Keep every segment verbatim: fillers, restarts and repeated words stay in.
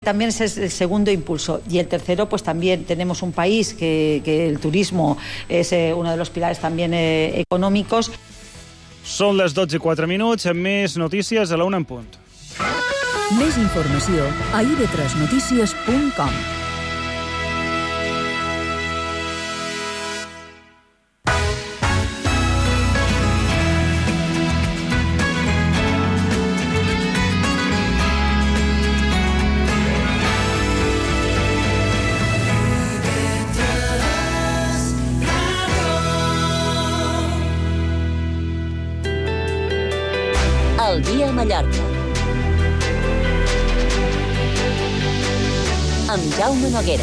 también es el segundo impulso. Y el tercero, pues también tenemos un país que, que el turismo es eh, uno de los pilares también eh, econòmics. Són les dotze i quatre minuts, amb més notícies a la una en punt. Més informació a i ve tres notícies punt com. El dia a Mallorca. Amb Jaume Noguera.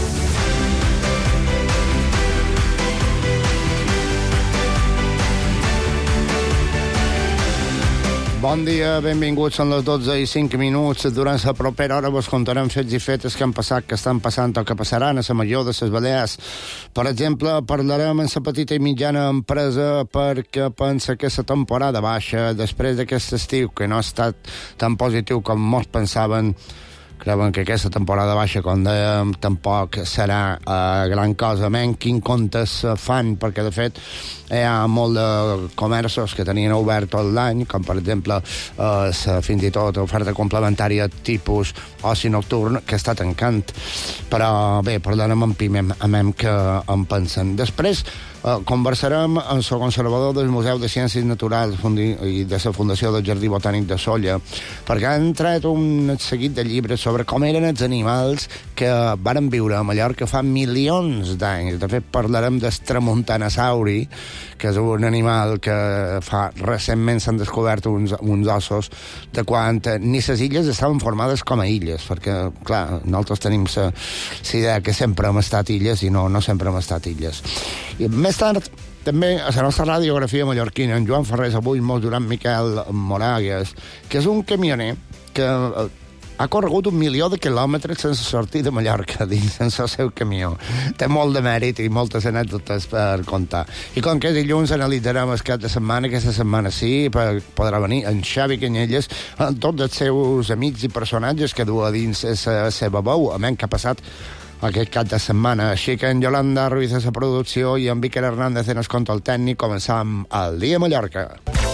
Bon dia, benvinguts. Són les dotze i cinc minuts. Durant la propera hora vos contarem fets i fetes que han passat, que estan passant o que passaran a la Major de les Balears. Per exemple, parlarem amb la petita i mitjana empresa perquè pensa que la temporada baixa, després d'aquest estiu que no ha estat tan positiu com molts pensaven, creuen que aquesta temporada baixa, com dèiem, tampoc serà eh, gran cosa. Men, quin comptes fan, perquè de fet hi ha molt de comerços que tenien obert tot l'any, com per exemple eh, fins i tot oferta complementària tipus oci nocturn, que està tancant. Però bé, parlarem amb Pimem, amb què en pensen. Després Uh, conversarem amb el conservador del Museu de Ciències Naturals i de la Fundació del Jardí Botànic de Sóller, perquè han tret un seguit de llibres sobre com eren els animals que varen viure a Mallorca fa milions d'anys. De fet, parlarem del tramuntanasauri, que és un animal que fa recentment s'han descobert uns, uns ossos de quan ni les illes estaven formades com a illes, perquè, clar, nosaltres tenim la idea que sempre hem estat illes i no, no sempre hem estat illes. I més tard, també a la nostra radiografia mallorquina, en Joan Ferrés, avui molt durant Miquel Moragues, que és un camioner que ha corregut un milió de quilòmetres sense sortir de Mallorca, dins sense el seu camió. Té molt de mèrit i moltes anècdotes per contar. I com que dilluns analitzarem el cap de setmana, aquesta setmana sí, per, podrà venir en Xavi Canyelles, amb tots els seus amics i personatges que du a dins la seva veu, a menys que ha passat aquest cap de setmana. Així que en Yolanda Ruiz a la producció i en Víquer Hernández en el control tècnic, començam el dia a Mallorca.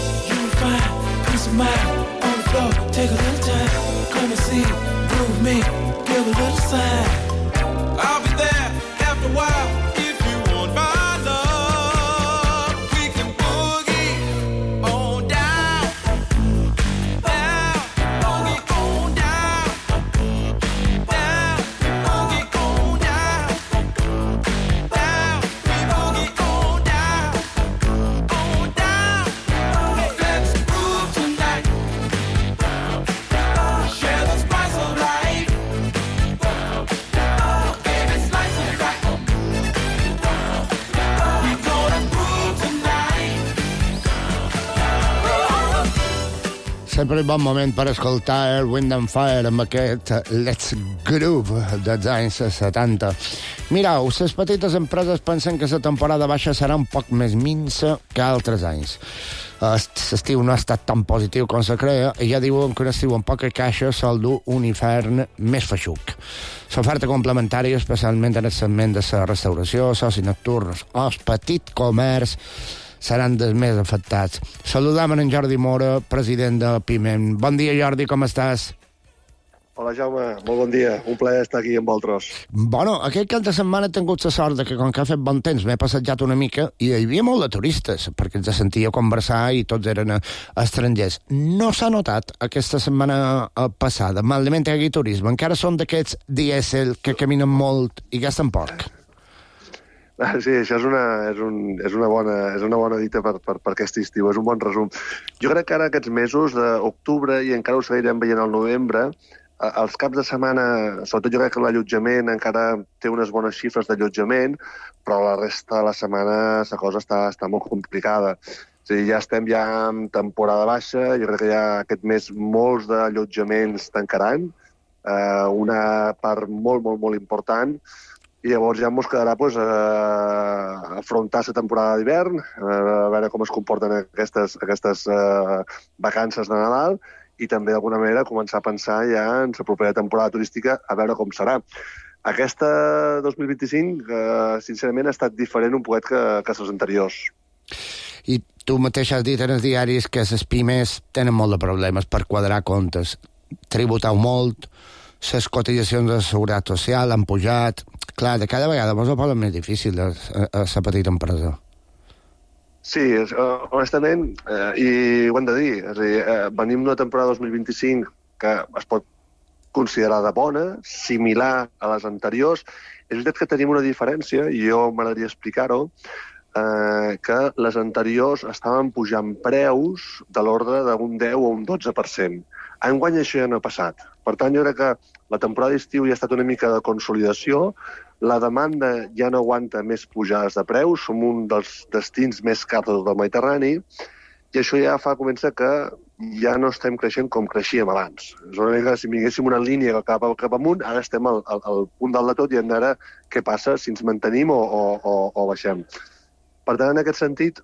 Sempre un bon moment per escoltar el Wind and Fire amb aquest Let's Groove dels anys setanta. Mireu, les petites empreses pensen que la temporada baixa serà un poc més minsa que altres anys. L'estiu no ha estat tan positiu com se crea i ja diuen que un estiu amb poca caixa sol dur un hivern més feixuc. L'oferta complementària, especialment en el segment de la restauració, socis nocturns o el petit comerç, seran dels més afectats. Saludam en Jordi Mora, president de Pimem. Bon dia, Jordi, com estàs? Hola, Jaume, molt bon dia. Un plaer estar aquí amb vosaltres. Bueno, aquest cap de setmana he tingut la sort de que, com que ha fet bon temps, m'he passejat una mica i hi havia molt de turistes, perquè ens sentia conversar i tots eren estrangers. No s'ha notat aquesta setmana passada, malament hi hagi turisme. Encara són d'aquests dièsel que caminen molt i gasten poc. Sí, això és una, és un, és una, bona, és una bona dita per, per, per aquest estiu, és un bon resum. Jo crec que ara aquests mesos d'octubre, i encara ho seguirem veient al novembre, els caps de setmana, sobretot jo crec que l'allotjament encara té unes bones xifres d'allotjament, però la resta de la setmana la cosa està, està molt complicada. És a dir, ja estem ja en temporada baixa, jo crec que ja aquest mes molts d'allotjaments tancaran, eh, una part molt, molt, molt important, i llavors ja ens quedarà pues, a afrontar la temporada d'hivern, a veure com es comporten aquestes, aquestes uh, vacances de Nadal, i també d'alguna manera començar a pensar ja en la propera temporada turística a veure com serà. Aquesta dos mil vint-i-cinc, eh, sincerament, ha estat diferent un poquet que, que les anteriors. I tu mateix has dit en els diaris que les pimes tenen molt de problemes per quadrar comptes. Tributau molt, les cotitzacions de la seguretat social han pujat. Clar, de cada vegada mos ho posen més difícil a la petita empresa. Sí, uh, honestament, uh, i ho hem de dir, és a dir, uh, venim d'una temporada dos mil vint-i-cinc que es pot considerar de bona, similar a les anteriors. És veritat que tenim una diferència, i jo m'agradaria explicar-ho, eh, que les anteriors estaven pujant preus de l'ordre d'un deu o un dotze per cent. Enguany això ja no ha passat. Per tant, jo crec que la temporada d'estiu ja ha estat una mica de consolidació, la demanda ja no aguanta més pujades de preus, som un dels destins més cars del Mediterrani, i això ja fa comença que ja no estem creixent com creixíem abans. És una mica, si vinguéssim una línia cap, cap amunt, ara estem al, al, al punt dalt de tot i hem de veure què passa, si ens mantenim o, o, o, o baixem. Per tant, en aquest sentit,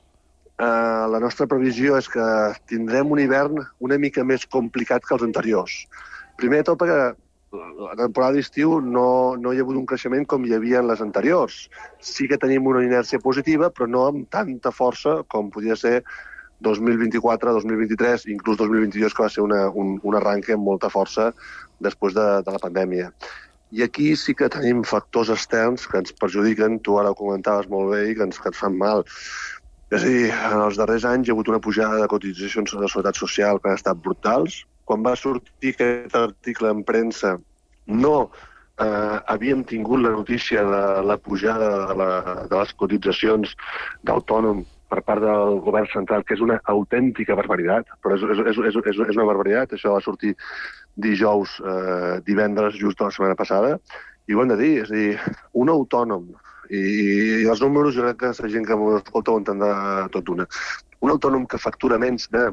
eh, la nostra previsió és que tindrem un hivern una mica més complicat que els anteriors. Primer de tot perquè la temporada d'estiu no, no hi ha hagut un creixement com hi havia en les anteriors. Sí que tenim una inèrcia positiva, però no amb tanta força com podia ser dos mil vint-i-quatre, dos mil vint-i-tres, inclús dos mil vint-i-dos, que va ser una, un, un arranque amb molta força després de, de la pandèmia. I aquí sí que tenim factors externs que ens perjudiquen, tu ara ho comentaves molt bé, i que ens, que ens fan mal. És a dir, en els darrers anys hi ha hagut una pujada de cotitzacions de la seguretat social que han estat brutals. Quan va sortir aquest article en premsa, no eh, havíem tingut la notícia de la pujada de, la, de les cotitzacions d'autònom per part del govern central, que és una autèntica barbaritat, però és, és, és, és, és una barbaritat. Això va sortir dijous, eh, divendres, just la setmana passada, i ho hem de dir, és a dir, un autònom, i, i els números jo crec que la gent que m'escolta ho entendrà tot d'una. Un autònom que factura menys de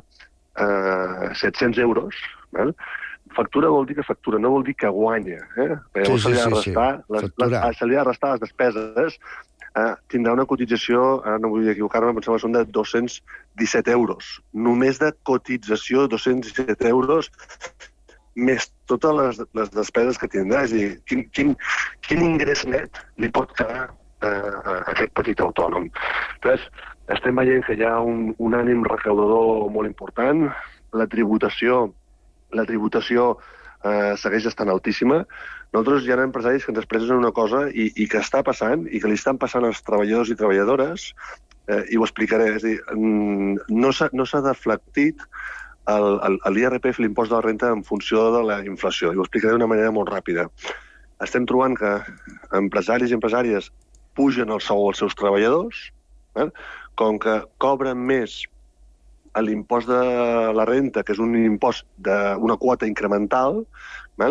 eh, set-cents euros, val? Factura vol dir que factura, no vol dir que guanya. Eh? Sí, se li ha sí, sí, restar, sí. les, les, se li ha restar les despeses, eh, tindrà una cotització, ara no vull equivocar-me, em sembla que són de dos-cents disset euros. Només de cotització, dos-cents disset euros, més totes les, les despeses que tindrà. És a dir, quin, quin, quin ingrés net li pot quedar eh, a aquest petit autònom. Llavors, estem veient que hi ha un, un ànim recaudador molt important, la tributació, la tributació eh, segueix estant altíssima. Nosaltres hi ha empresaris que ens expressen una cosa i, i que està passant, i que li estan passant als treballadors i treballadores, eh, i ho explicaré. És a dir, no s'ha no s'ha deflectit l'I R P F, l'impost de la renta, en funció de la inflació. I ho explicaré d'una manera molt ràpida. Estem trobant que empresaris i empresàries pugen el sou als seus treballadors, eh? Com que cobren més a l'impost de la renta, que és un impost d'una quota incremental, eh?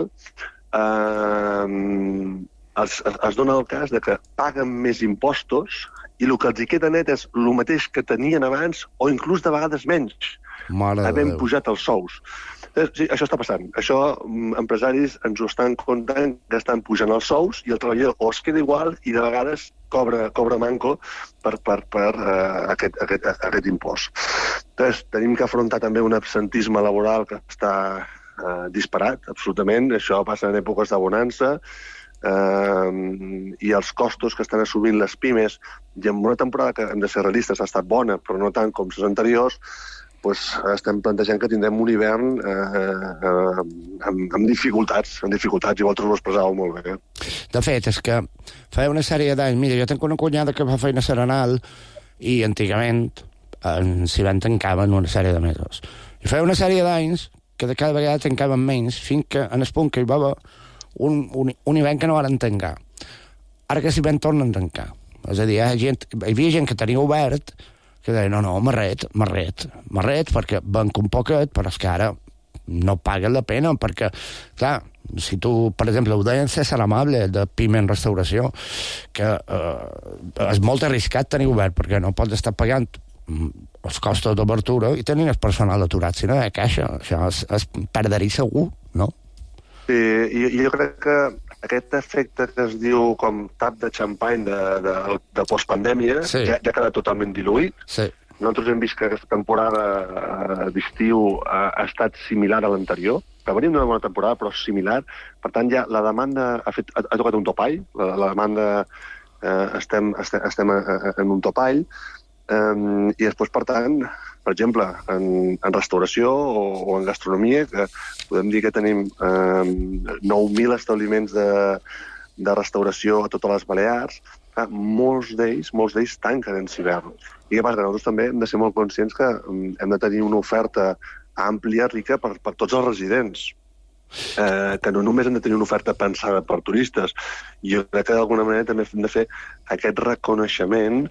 Eh, es, es dona el cas de que paguen més impostos i el que els hi queda net és el mateix que tenien abans o inclús de vegades menys, havent pujat els sous. Sí, això està passant. Això, empresaris ens ho estan contant, que estan pujant els sous i el treballador o es queda igual i de vegades cobra, cobra manco per, per, per uh, aquest, aquest, aquest impost. Llavors, tenim que afrontar també un absentisme laboral que està uh, disparat, absolutament. Això passa en èpoques de bonança, uh, i els costos que estan assumint les pimes, i en una temporada que hem de ser realistes ha estat bona, però no tant com les anteriors, pues, estem plantejant que tindrem un hivern eh, eh, amb, amb dificultats, amb dificultats, i vosaltres ho expressàveu molt bé. Eh? De fet, és que fa una sèrie d'anys, mira, jo tinc una cunyada que fa feina serenal i antigament eh, s'hi van tancaven una sèrie de mesos. I fa una sèrie d'anys que de cada vegada tancaven menys, fins que en el punt que hi va haver un, un, un hivern que no van tancar. Ara que s'hi van tornen a tancar. És a dir, hi, ha gent, hi havia gent que tenia obert que deia, no, no, marret, marret, marret, perquè banc un poquet, però és que ara no paguen la pena, perquè, clar, si tu, per exemple, ho deien César Amable, de Pime en Restauració, que eh, és molt arriscat tenir obert, perquè no pots estar pagant els costos d'obertura i tenir el personal aturat, si no hi ha caixa, això es, es perderia segur, no? Sí, i, i jo crec que aquest efecte que es diu com tap de xampany de, de, de postpandèmia, sí, ja, ja ha quedat totalment diluït. Sí. nosaltres hem vist que aquesta temporada d'estiu ha estat similar a l'anterior, que venim d'una bona temporada, però similar. Per tant, ja la demanda ha, fet, ha, ha tocat un topall, la, la demanda eh, estem, estem, estem en un topall, eh, i després, per tant, per exemple, en, en restauració o, o en gastronomia, que podem dir que tenim eh, nou mil establiments de, de restauració a totes les Balears, eh, molts d'ells molts d'ells tanquen en hivern. I què passa? Que nosaltres també hem de ser molt conscients que hem de tenir una oferta àmplia, rica, per, per tots els residents. Eh, que no només hem de tenir una oferta pensada per turistes. Jo crec que d'alguna manera també hem de fer aquest reconeixement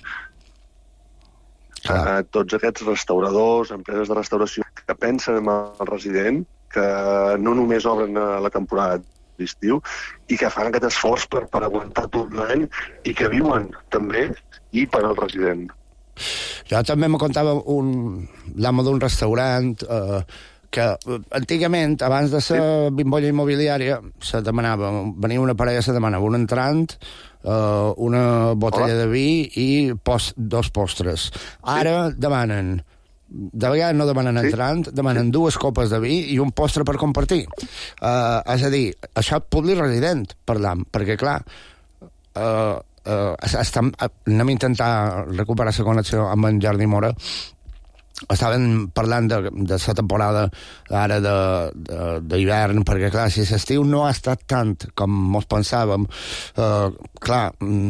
a tots aquests restauradors, empreses de restauració que pensen en el resident, que no només obren a la temporada d'estiu i que fan aquest esforç per, per aguantar tot l'any i que viuen també i per al resident. Jo també me contava un, l'amo d'un restaurant eh, que antigament, abans de ser sí. bimbolla immobiliària, se demanava, venia una parella, se demanava un entrant, Uh, una botella Hola. de vi i post, dos postres. Ara sí. demanen, de vegades no demanen sí. entrant, demanen sí. dues copes de vi i un postre per compartir. Uh, és a dir, això públic resident, parlam, perquè clar, uh, uh, estem, anem a intentar recuperar la connexió amb en Jordi Mora. Estaven parlant de, de la temporada ara d'hivern, perquè, clar, si l'estiu no ha estat tant com mos pensàvem, eh, clar,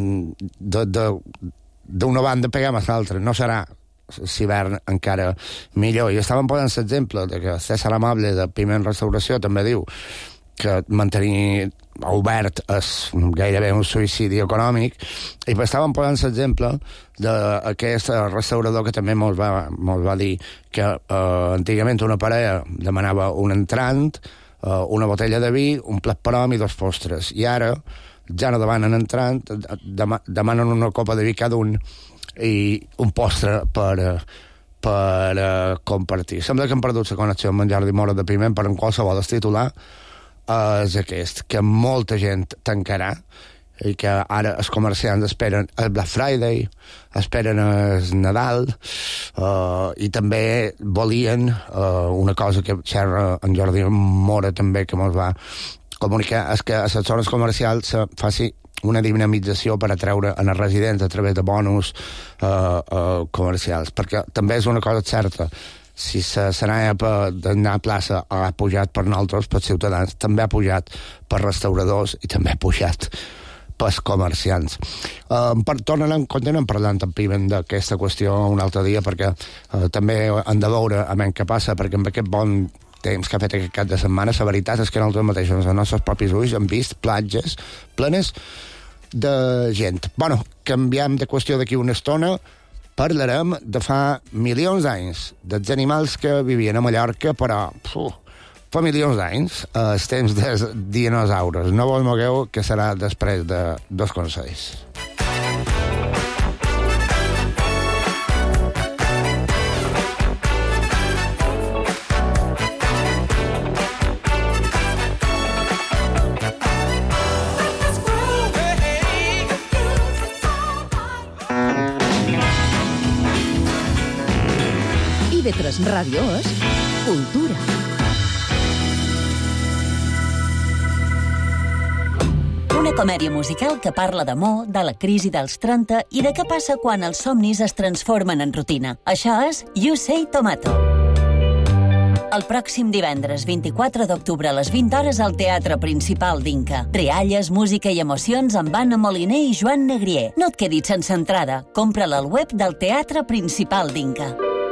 d'una banda peguem a l'altra, no serà l'hivern encara millor. I estàvem posant l'exemple de que César Amable de Piment Restauració també diu que mantenir obert és gairebé un suïcidi econòmic, i estàvem posant l'exemple d'aquest restaurador que també mos va, mos va dir que eh, antigament una parella demanava un entrant, eh, una botella de vi, un plat prom i dos postres, i ara ja no demanen entrant, dem demanen una copa de vi cada un i un postre per, per uh, compartir. Sembla que hem perdut la connexió amb en Jordi Mora de Piment, però en qualsevol el titular és aquest, que molta gent tancarà i que ara els comerciants esperen el Black Friday, esperen el Nadal, uh, i també volien uh, una cosa que xerra en Jordi Mora també, que ens va comunicar, és que a les zones comercials se faci una dinamització per atreure en els residents a través de bonus uh, uh, comercials, perquè també és una cosa certa. Si la Sanaia d'anar a plaça ha pujat per nosaltres, per ciutadans, també ha pujat per restauradors i també ha pujat pels comerciants. Uh, per, tornarem, continuem parlant amb Piment d'aquesta qüestió un altre dia, perquè uh, també hem de veure a menys què passa, perquè amb aquest bon temps que ha fet aquest cap de setmana, la veritat és que nosaltres mateixos, els nostres propis ulls, hem vist platges plenes de gent. Bueno, canviem de qüestió d'aquí una estona. Parlarem de fa milions d'anys, dels animals que vivien a Mallorca, però uf, fa milions d'anys, els temps dels dinosaures. No vos mogueu, que serà després de dos consells. I V tres Ràdio és cultura. Una comèdia musical que parla d'amor, de la crisi dels trenta i de què passa quan els somnis es transformen en rutina. Això és You Say Tomato. El pròxim divendres vint-i-quatre d'octubre a les vint hores al Teatre Principal d'Inca. Rialles, música i emocions amb Anna Moliner i Joan Negrier. No et quedis sense entrada. Compra-la al web del Teatre Principal d'Inca.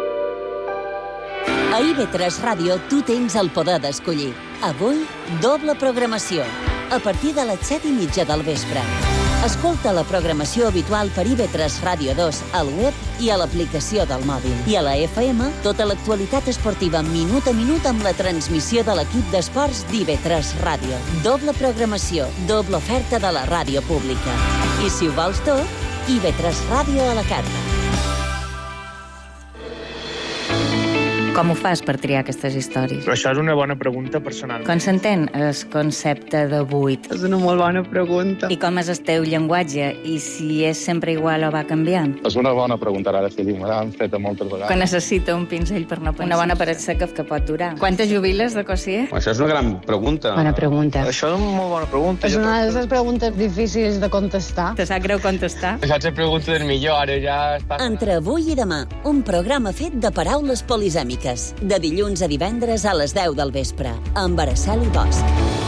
A I V tres Ràdio tu tens el poder d'escollir. Avui, doble programació. A partir de les set i mitja del vespre. Escolta la programació habitual per I V tres Ràdio dos al web i a l'aplicació del mòbil. I a la F M, tota l'actualitat esportiva minut a minut amb la transmissió de l'equip d'esports d'I V tres Ràdio. Doble programació, doble oferta de la ràdio pública. I si ho vols tot, I V tres Ràdio a la carta. Com ho fas per triar aquestes històries? Això és una bona pregunta personal. Com s'entén el concepte de buit? És una molt bona pregunta. I com és el teu llenguatge? I si és sempre igual o va canviant? És una bona pregunta, ara sí, me l'han feta moltes vegades. Que necessita un pinzell per no pensar. Una bona paret seca que pot durar. Quantes jubiles de Cossier? Això és una gran pregunta. Bona pregunta. Això és una molt bona pregunta. És una de les preguntes difícils de contestar. Te sap greu contestar? Això és pregunta del millor, ara ja està... Entre avui i demà, un programa fet de paraules polisèmiques. De dilluns a divendres a les deu del vespre, amb Araceli Bosch.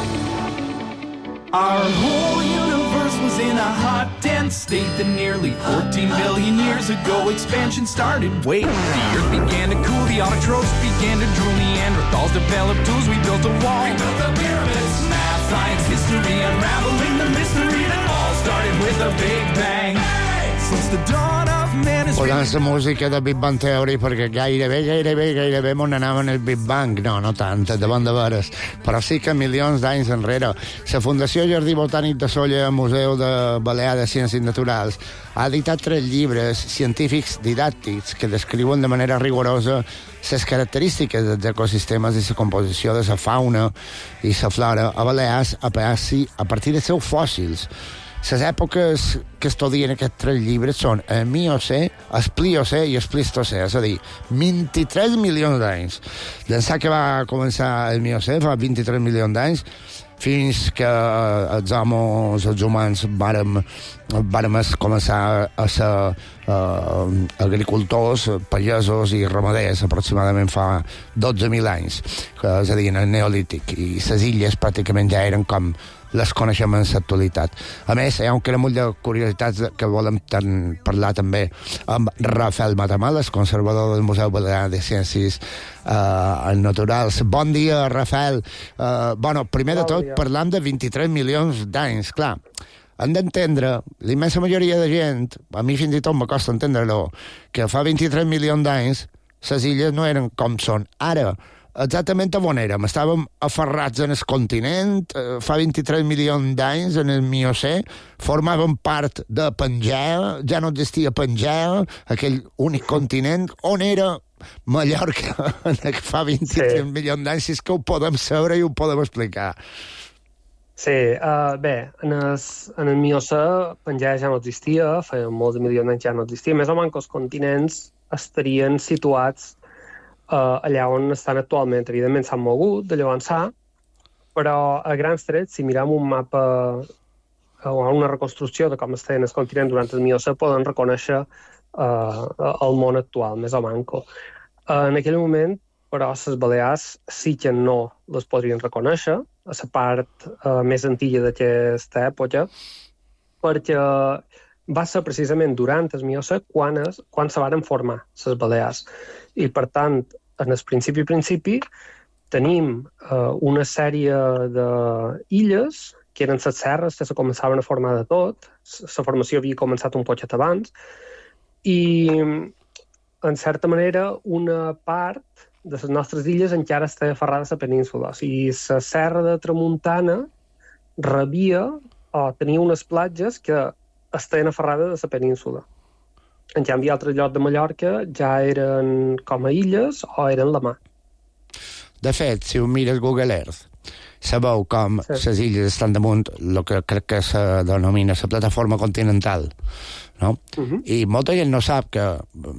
Our whole universe was in a hot, dense state that nearly fourteen billion years ago expansion started. Wait, the earth began to cool, the autotrophs began to drool, Neanderthals developed tools, we built a wall. We built the pyramids, math, science, history, unraveling the mystery that all started with a big bang. Since the dawn of man is... Posant la música de Big Bang Theory, perquè gairebé, gairebé, gairebé m'on anàvem el Big Bang. No, no tant, de bon de veres. Però sí que milions d'anys enrere. La Fundació Jardí Botànic de Sóller, Museu de Balear de Ciències Naturals, ha editat tres llibres científics didàctics que descriuen de manera rigorosa les característiques dels ecosistemes i la composició de la fauna i la flora a Balears a partir dels seus fòssils. Les èpoques que estudien aquests tres llibres són el Miocè, el Pliocè i el Plistocè, és a dir, vint-i-tres milions d'anys. D'ençà que va començar el Miocè, fa vint-i-tres milions d'anys, fins que els homes, els humans, vàrem, vàrem començar a ser uh, agricultors, pagesos i ramaders, aproximadament fa dotze mil anys, és a dir, en el Neolític, i les illes pràcticament ja eren com les coneixem en l'actualitat. A més, hi ha un cremull de curiositats que volem ten, parlar també amb Rafael Matamales, conservador del Museu Balear de Ciències uh, Naturals. Bon dia, Rafael. Uh, bueno, primer bon de tot, dia. Parlam de vint-i-tres milions d'anys. Clar, hem d'entendre, la immensa majoria de gent, a mi fins i tot me costa entendre-lo, que fa vint-i-tres milions d'anys les illes no eren com són ara. Exactament on érem. Estàvem aferrats en el continent, eh, fa vint-i-tres milions d'anys, en el Miocè, formàvem part de Pangea, ja no existia Pangea, aquell únic continent, on era Mallorca fa vint-i-tres sí. milions d'anys, si és que ho podem saber i ho podem explicar. Sí, uh, bé, en el, en el Miocè Pangea ja no existia, feia molts milions d'anys ja no existia, més o menys que els continents estarien situats Uh, allà on estan actualment. Evidentment s'han mogut de llavors ençà, però a grans trets, si mirem un mapa o uh, una reconstrucció de com estaven el continent durant el Miocè, poden reconèixer uh, el món actual, més o manco. Uh, en aquell moment, però, les Balears sí que no les podrien reconèixer, a la part uh, més antiga d'aquesta època, perquè va ser precisament durant el Miocè quan, es, quan se varen formar les Balears. I, per tant, en el principi principi tenim eh, una sèrie d'illes que eren les serres que se començaven a formar de tot. La formació havia començat un poquet abans i, en certa manera, una part de les nostres illes encara està aferrada a la península. O sigui, la serra de Tramuntana rebia o tenia unes platges que estaven aferrades a la península. En canvi, altres llocs de Mallorca ja eren com a illes o eren la mar. De fet, si ho mires Google Earth, sabeu com les sí. illes estan damunt el que crec que se denomina la plataforma continental, no? Uh-huh. I molta gent no sap que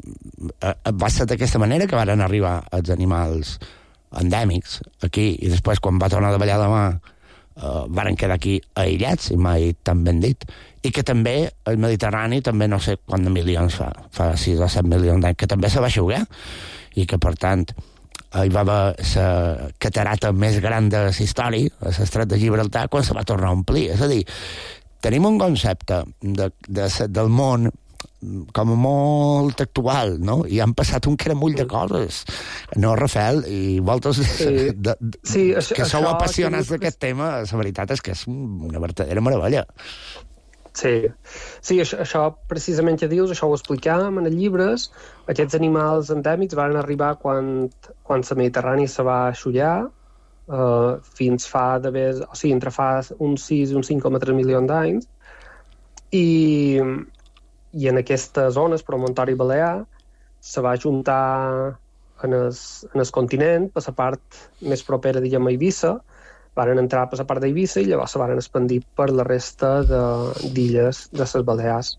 va ser d'aquesta manera que van arribar els animals endèmics aquí, i després, quan va tornar a davallar la mà, Uh, varen quedar aquí aïllats, i mai tan ben dit, i que també el Mediterrani també no sé quants milions fa, fa sis o set milions d'anys, que també se va aixugar, i que per tant hi va haver la catarata més gran de la història, l'estret de Gibraltar, quan se va tornar a omplir. És a dir, tenim un concepte de, de, del món com a molt actual, no? I han passat un cremull de coses. No, Rafael, i vosaltres sí. de, de, sí, això, que sou apassionats d'aquest tema, la veritat és que és una verdadera meravella. Sí, sí això, això precisament que dius, això ho explicàvem en els llibres. Aquests animals endèmics van arribar quan, quan la Mediterrània se va aixullar, uh, fins fa d'haver, o sigui, entre fa uns sis i uns cinc coma tres milions d'anys, i i en aquestes zones, promontori balear, se va juntar en el, en el continent, per la part més propera, diguem, a Eivissa, van entrar per la part d'Eivissa i llavors se van expandir per la resta d'illes de, de les Balears.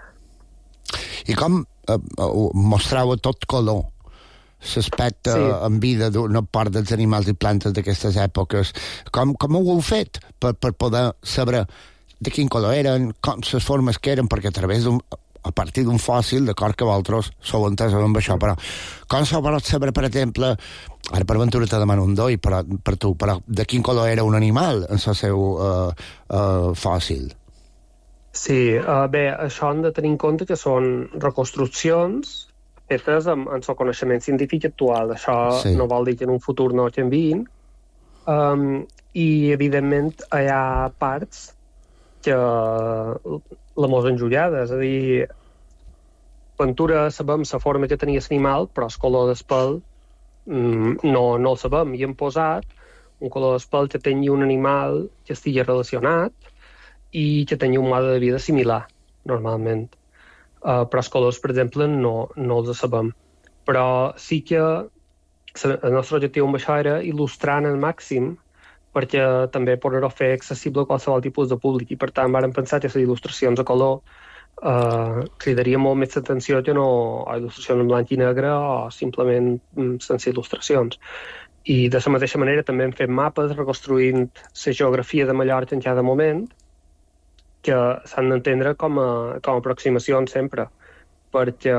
I com eh, mostrava tot color l'aspecte sí. en vida d'una part dels animals i plantes d'aquestes èpoques? Com, com ho heu fet per, per poder saber de quin color eren, com les formes que eren, perquè a través d'un a partir d'un fòssil, d'acord que vosaltres sou entesos amb això, però com s'ho vols saber, per exemple, ara per ventura te demano un doi per, per tu, però de quin color era un animal en el seu uh, uh, fòssil? Sí, uh, bé, això hem de tenir en compte que són reconstruccions fetes amb, amb el coneixement científic actual. Això sí. no vol dir que en un futur no canviïn. Um, I, evidentment, hi ha parts que la mos enjuriada, és a dir, pintura sabem la forma que tenia l'animal, però el color del pèl no, no el sabem. I hem posat un color del pèl que tingui un animal que estigui relacionat i que tingui un mode de vida similar, normalment. Uh, però els colors, per exemple, no, no els sabem. Però sí que el nostre objectiu amb això era il·lustrant al màxim perquè també poder-ho fer accessible a qualsevol tipus de públic i per tant vàrem pensar que les il·lustracions a color eh, cridaria molt més l'atenció que no a il·lustracions en blanc i negre o simplement mm, sense il·lustracions. I de la mateixa manera també hem fet mapes reconstruint la geografia de Mallorca en cada moment que s'han d'entendre com a, com a aproximacions sempre, perquè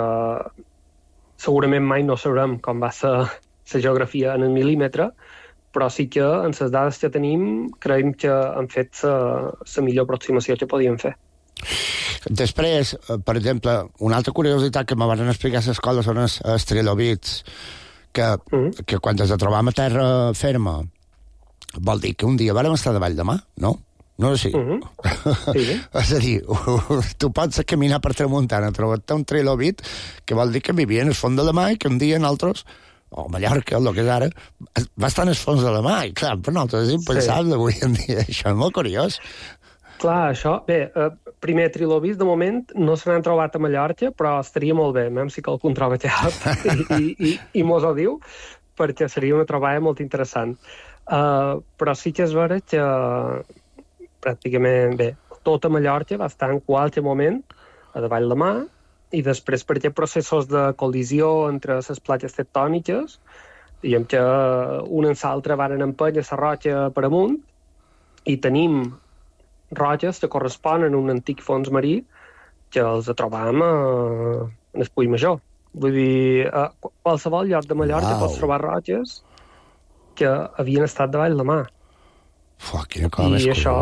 segurament mai no sabrem com va ser la geografia en el mil·límetre, però sí que en les dades que tenim creiem que han fet la millor aproximació que podíem fer. Després, per exemple, una altra curiositat que me van explicar a l'escola són els, els trilobits, que, mm. que quan has de trobar a terra ferma vol dir que un dia vàrem estar davall de mà, no? No és així? Mm-hmm. Sí. És a dir, tu pots caminar per Tramuntana, trobar-te un trilobit que vol dir que vivia en el fons de la mà i que un dia en altres o Mallorca, el que és ara, va estar en els fons de la mà, i clar, per nosaltres és impensable sí. avui en dia, això és molt curiós. Clar, això, bé, eh, primer trilobis, de moment, no se n'han trobat a Mallorca, però estaria molt bé, même si qualcun troba xat i, i, i, i mos ho diu, perquè seria una trobada molt interessant. Uh, però sí que és vera que pràcticament, bé, tota Mallorca va estar en qualsevol moment a davall la mà, i després per aquests processos de col·lisió entre les plaques tectòniques, diguem que una en l'altra van empènyer la roca per amunt i tenim roques que corresponen a un antic fons marí que els trobam a, en el Puig Major. Vull dir, a qualsevol lloc de Mallorca wow. pots trobar roques que havien estat davall la mà. Fuà, quina cosa més això...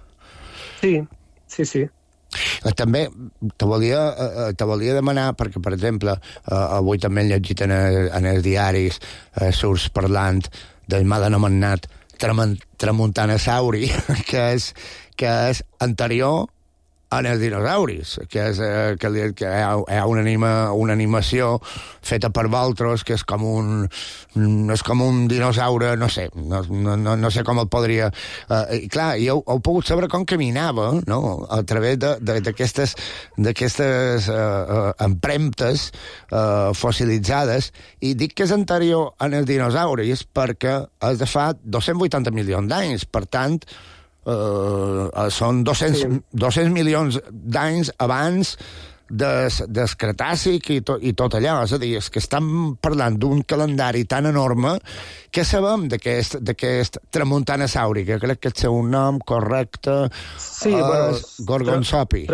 Sí, sí, sí. També te volia, te volia demanar, perquè, per exemple, avui també he llegit en, el, en els diaris eh, surts parlant del mal anomenat Tramuntanasauri, que és, que és anterior en els dinosauris, que, és, eh, que, li, que hi ha, hi ha una, anima, una animació feta per vosaltres, que és com un, és com un dinosaure, no sé, no, no, no sé com el podria... Eh, I clar, i heu, heu pogut saber com caminava, no?, a través d'aquestes d'aquestes eh, empremtes eh, fossilitzades, i dic que és anterior en els dinosauris perquè és de fa dos-cents vuitanta milions d'anys, per tant, Uh, són dos-cents, sí. dos-cents milions d'anys abans des, des Cretàcic i, to, i tot allò. És a dir, és que estem parlant d'un calendari tan enorme que sabem d'aquest Tramuntanasauri, que crec que és un nom correcte, sí, uh, bueno, Gorgonzopi.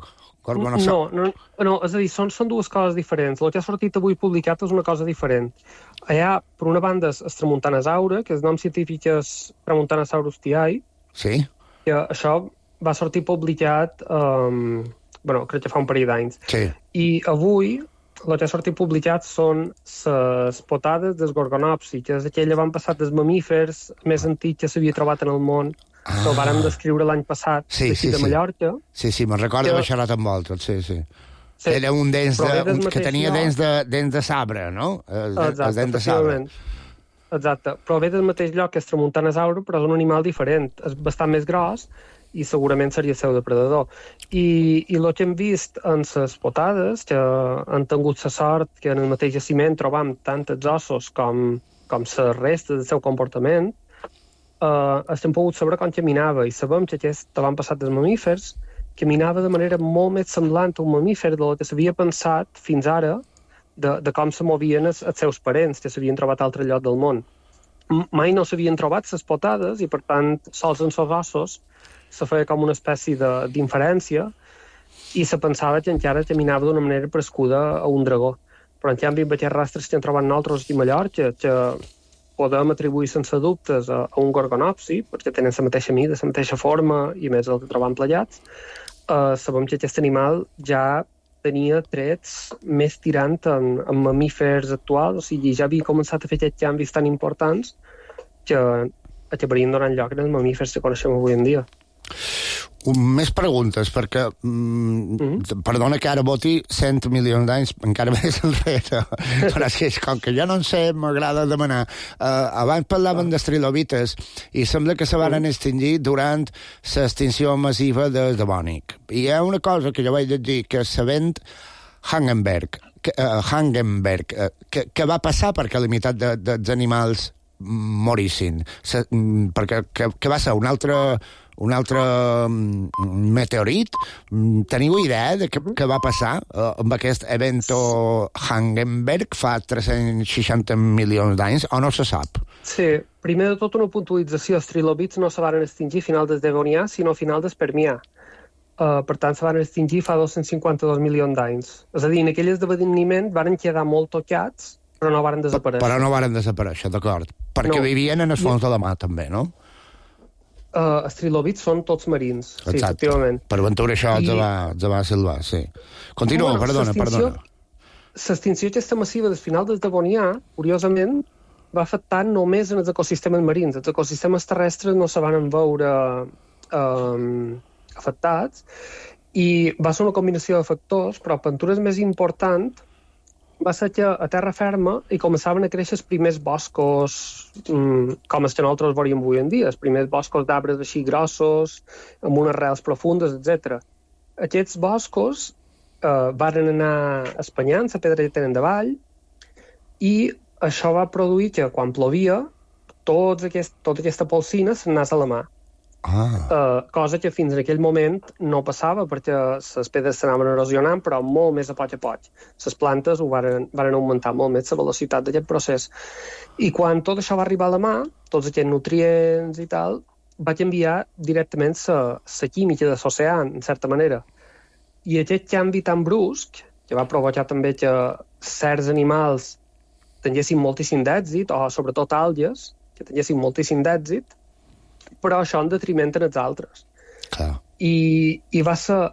No, no, no, és a dir, són, són dues coses diferents. El que ha sortit avui publicat és una cosa diferent. Hi ha, per una banda, el Tramuntanasaure, que el nom científic és Tramuntanasaurus tiae, sí. que això va sortir publicat, um, bueno, crec que fa un parell d'anys. Sí. I avui el que ha sortit publicat són les potades dels gorgonopsi, que és aquell avantpassat dels mamífers més antic que s'havia trobat en el món, ah. que el vàrem descriure l'any passat, sí, d'aquí sí, de Mallorca. Sí, sí, me'n recordo que... xerrat amb vosaltres, sí, sí. Sí. Era un dents de, un, que tenia dents de, dents de sabre, no? El, Exacte, el dents de sabre. Exacte, però ve del mateix lloc que és Tramuntanasaure, però és un animal diferent, és bastant més gros i segurament seria el seu depredador. I, i el que hem vist en les potades, que han tingut la sort que en el mateix jaciment trobam tant els ossos com, com les restes del seu comportament, eh, hem pogut saber com caminava, i sabem que aquest avantpassat dels mamífers caminava de manera molt més semblant a un mamífer del que s'havia pensat fins ara de, de com se movien els, els seus parents, que s'havien trobat a altre lloc del món. Mai no s'havien trobat les potades i, per tant, sols en els ossos se feia com una espècie d'inferència i se pensava que encara caminava d'una manera parescuda a un dragó. Però, en canvi, amb aquests rastres que hem trobat nosaltres aquí a Mallorca, que podem atribuir sense dubtes a, a un gorgonopsi, perquè tenen la mateixa mida, la mateixa forma, i més el que trobam plegats, eh, sabem que aquest animal ja tenia trets més tirant en, en mamífers actuals, o sigui, ja havia començat a fer aquests canvis tan importants que, que haurien donat lloc als mamífers que coneixem avui en dia. Més preguntes, perquè mm, mm-hmm. perdona que ara voti cent milions d'anys encara més enrere, però és que com que jo no en sé, m'agrada demanar. Uh, abans parlàvem ah. dels trilobites i sembla que se van extingir durant l'extinció massiva del Devònic. I hi ha una cosa que jo vaig dir, que sabent Hagenberg, que, uh, Hagenberg uh, que, que va passar perquè la meitat de, dels animals morissin, se, mm, perquè que, que va ser un altre un altre meteorit. Teniu idea de què, què va passar uh, amb aquest evento Hagenberg fa tres-cents seixanta milions d'anys, o no se sap? Sí, primer de tot una puntualització. Els trilobits no se van extingir a final del Devonià, sinó a final del Permià. Uh, per tant, se van extingir fa dos-cents cinquanta-dos milions d'anys. És a dir, en aquell esdeveniment van quedar molt tocats, però no van desaparèixer. Però no van desaparèixer, d'acord. Perquè no. Vivien en el fons de la mar, també, no? Uh, els trilobits són tots marins, sí, exacte. Efectivament. Per ventura això I... va, va silvar, sí. Continua, bueno, perdona, perdona. L'extinció aquesta massiva del final del Devonià, curiosament, va afectar només en els ecosistemes marins. Els ecosistemes terrestres no se van veure um, afectats, i va ser una combinació de factors, però per Pentures més important va ser que a terra ferma hi començaven a créixer els primers boscos mmm, com els que nosaltres veuríem avui en dia, els primers boscos d'arbres així grossos, amb unes arrels profundes, etcètera. Aquests boscos eh, van anar espanyant la pedra que tenen davall, i això va produir que quan plovia tots aquest, tota aquesta polsina s'anés a la mà. Ah. Uh, cosa que fins en aquell moment no passava, perquè les pedres s'anaven erosionant, però molt més a poc a poc. Les plantes ho varen, varen augmentar molt més la velocitat d'aquest procés. I quan tot això va arribar a la mà, tots aquests nutrients i tal, va canviar directament la química de l'oceà, en certa manera. I aquest canvi tan brusc, que va provocar també que certs animals tinguessin moltíssim d'èxit, o sobretot algues, que tinguessin moltíssim d'èxit, però això en detriment en els altres. Clar. I, i va ser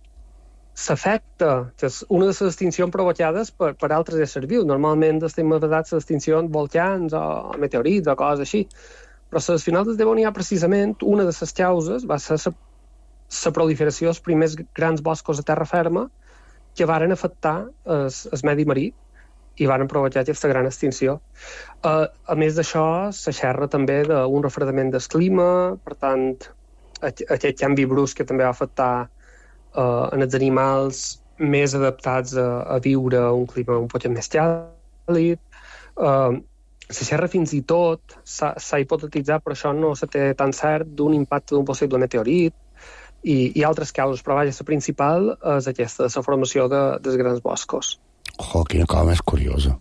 l'efecte, que és una de les extincions provocades per, per altres éssers vius. Normalment estem basats en extincions volcans o meteorits o coses així. Però al final del Devonià, precisament, una de les causes va ser la proliferació dels primers grans boscos de terra ferma que varen afectar el, el medi marí i van provocar aquesta gran extinció. Uh, a més d'això, se xerra també d'un refredament del clima, per tant, aquest canvi brusc que també va afectar uh, en els animals més adaptats a, a viure un clima un poc més càlid. Uh, se xerra fins i tot, s'ha hipotetitzat, però això no se té tan cert, d'un impacte d'un possible meteorit i, i altres causes, però vaja, la principal és aquesta, la formació de, dels grans boscos. Oh, quina cosa més curiosa.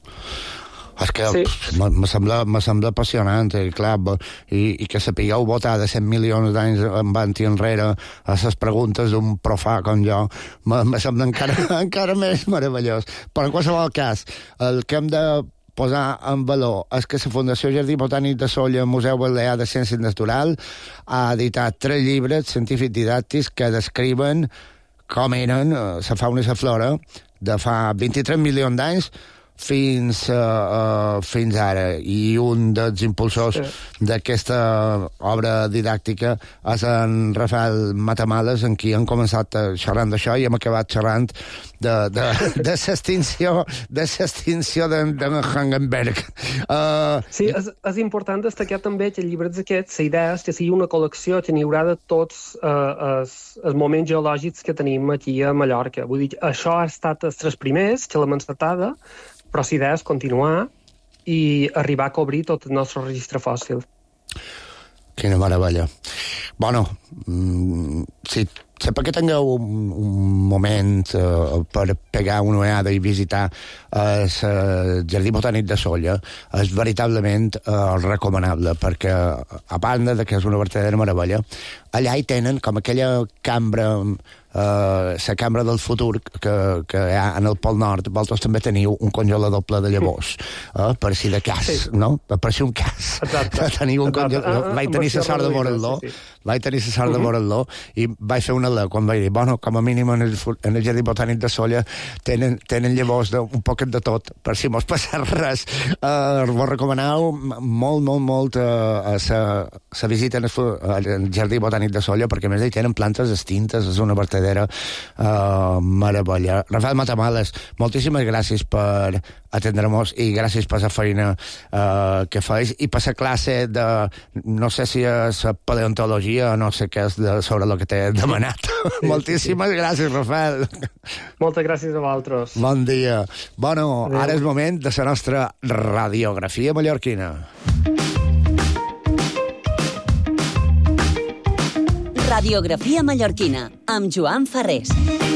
És que sí. me sembla, me sembla apassionant, i clar, i, i que sapigueu votar de cent milions d'anys avant i enrere a les preguntes d'un profà com jo, me, me sembla encara, encara més meravellós. Però en qualsevol cas, el que hem de posar en valor és que la Fundació Jardí Botànic de Sóller, Museu Balear de Ciències Naturals, ha editat tres llibres científics didàctics que descriuen com eren la fauna i la flora de fa vint-i-tres milions d'anys fins, uh, uh, fins ara. I un dels impulsors sí. d'aquesta obra didàctica és en Rafael Matamales, en qui hem començat xerrant d'això i hem acabat xerrant de, de, de l'extinció de l'extinció d'en de Hagenberg. Uh, sí, és, és important destacar també que els llibres aquests, la idea és que sigui una col·lecció que n'hi haurà de tots uh, els, els moments geològics que tenim aquí a Mallorca. Vull dir, això ha estat els tres primers, que l'hem encetada, però la idea és continuar i arribar a cobrir tot el nostre registre fòssil. Quina meravella. Bueno, mm, sí, sempre que tingueu un, un moment uh, per pegar una ullada i visitar el uh, Jardí Botànic de Sóller, és veritablement uh, recomanable, perquè a banda de que és una verdadera meravella, allà hi tenen com aquella cambra, uh, la cambra del futur que, que hi ha en el Pol Nord. Vosaltres també teniu un congelador ple de llavors, uh, per si de cas, sí. no? Per si un cas. Exacte. Teniu un congelador. Ah, vaig tenir la sort de veure'l, sí, sí. vaig tenir la sort de veure'l, i vaig fer una quan vaig dir, bueno, com a mínim en el, en el Jardí Botànic de Sóller tenen, tenen llavors de, un poquet de tot, per si mos passa res. Uh, vos recomaneu molt, molt, molt uh, la visita al Jardí Botànic de Sóller, perquè a més hi tenen plantes extintes, és una verdadera uh, meravella. Rafael Matamales, moltíssimes gràcies per atendre-nos i gràcies per la feina uh, que feis i per la classe de, no sé si és paleontologia o no sé què és de, sobre el que t'he demanat. Sí, moltíssimes sí, sí. gràcies, Rafael. Moltes gràcies a vosaltres. Bon dia. Bueno, Adeu. Ara és moment de la nostra radiografia mallorquina. Radiografia mallorquina, amb Joan Ferrés.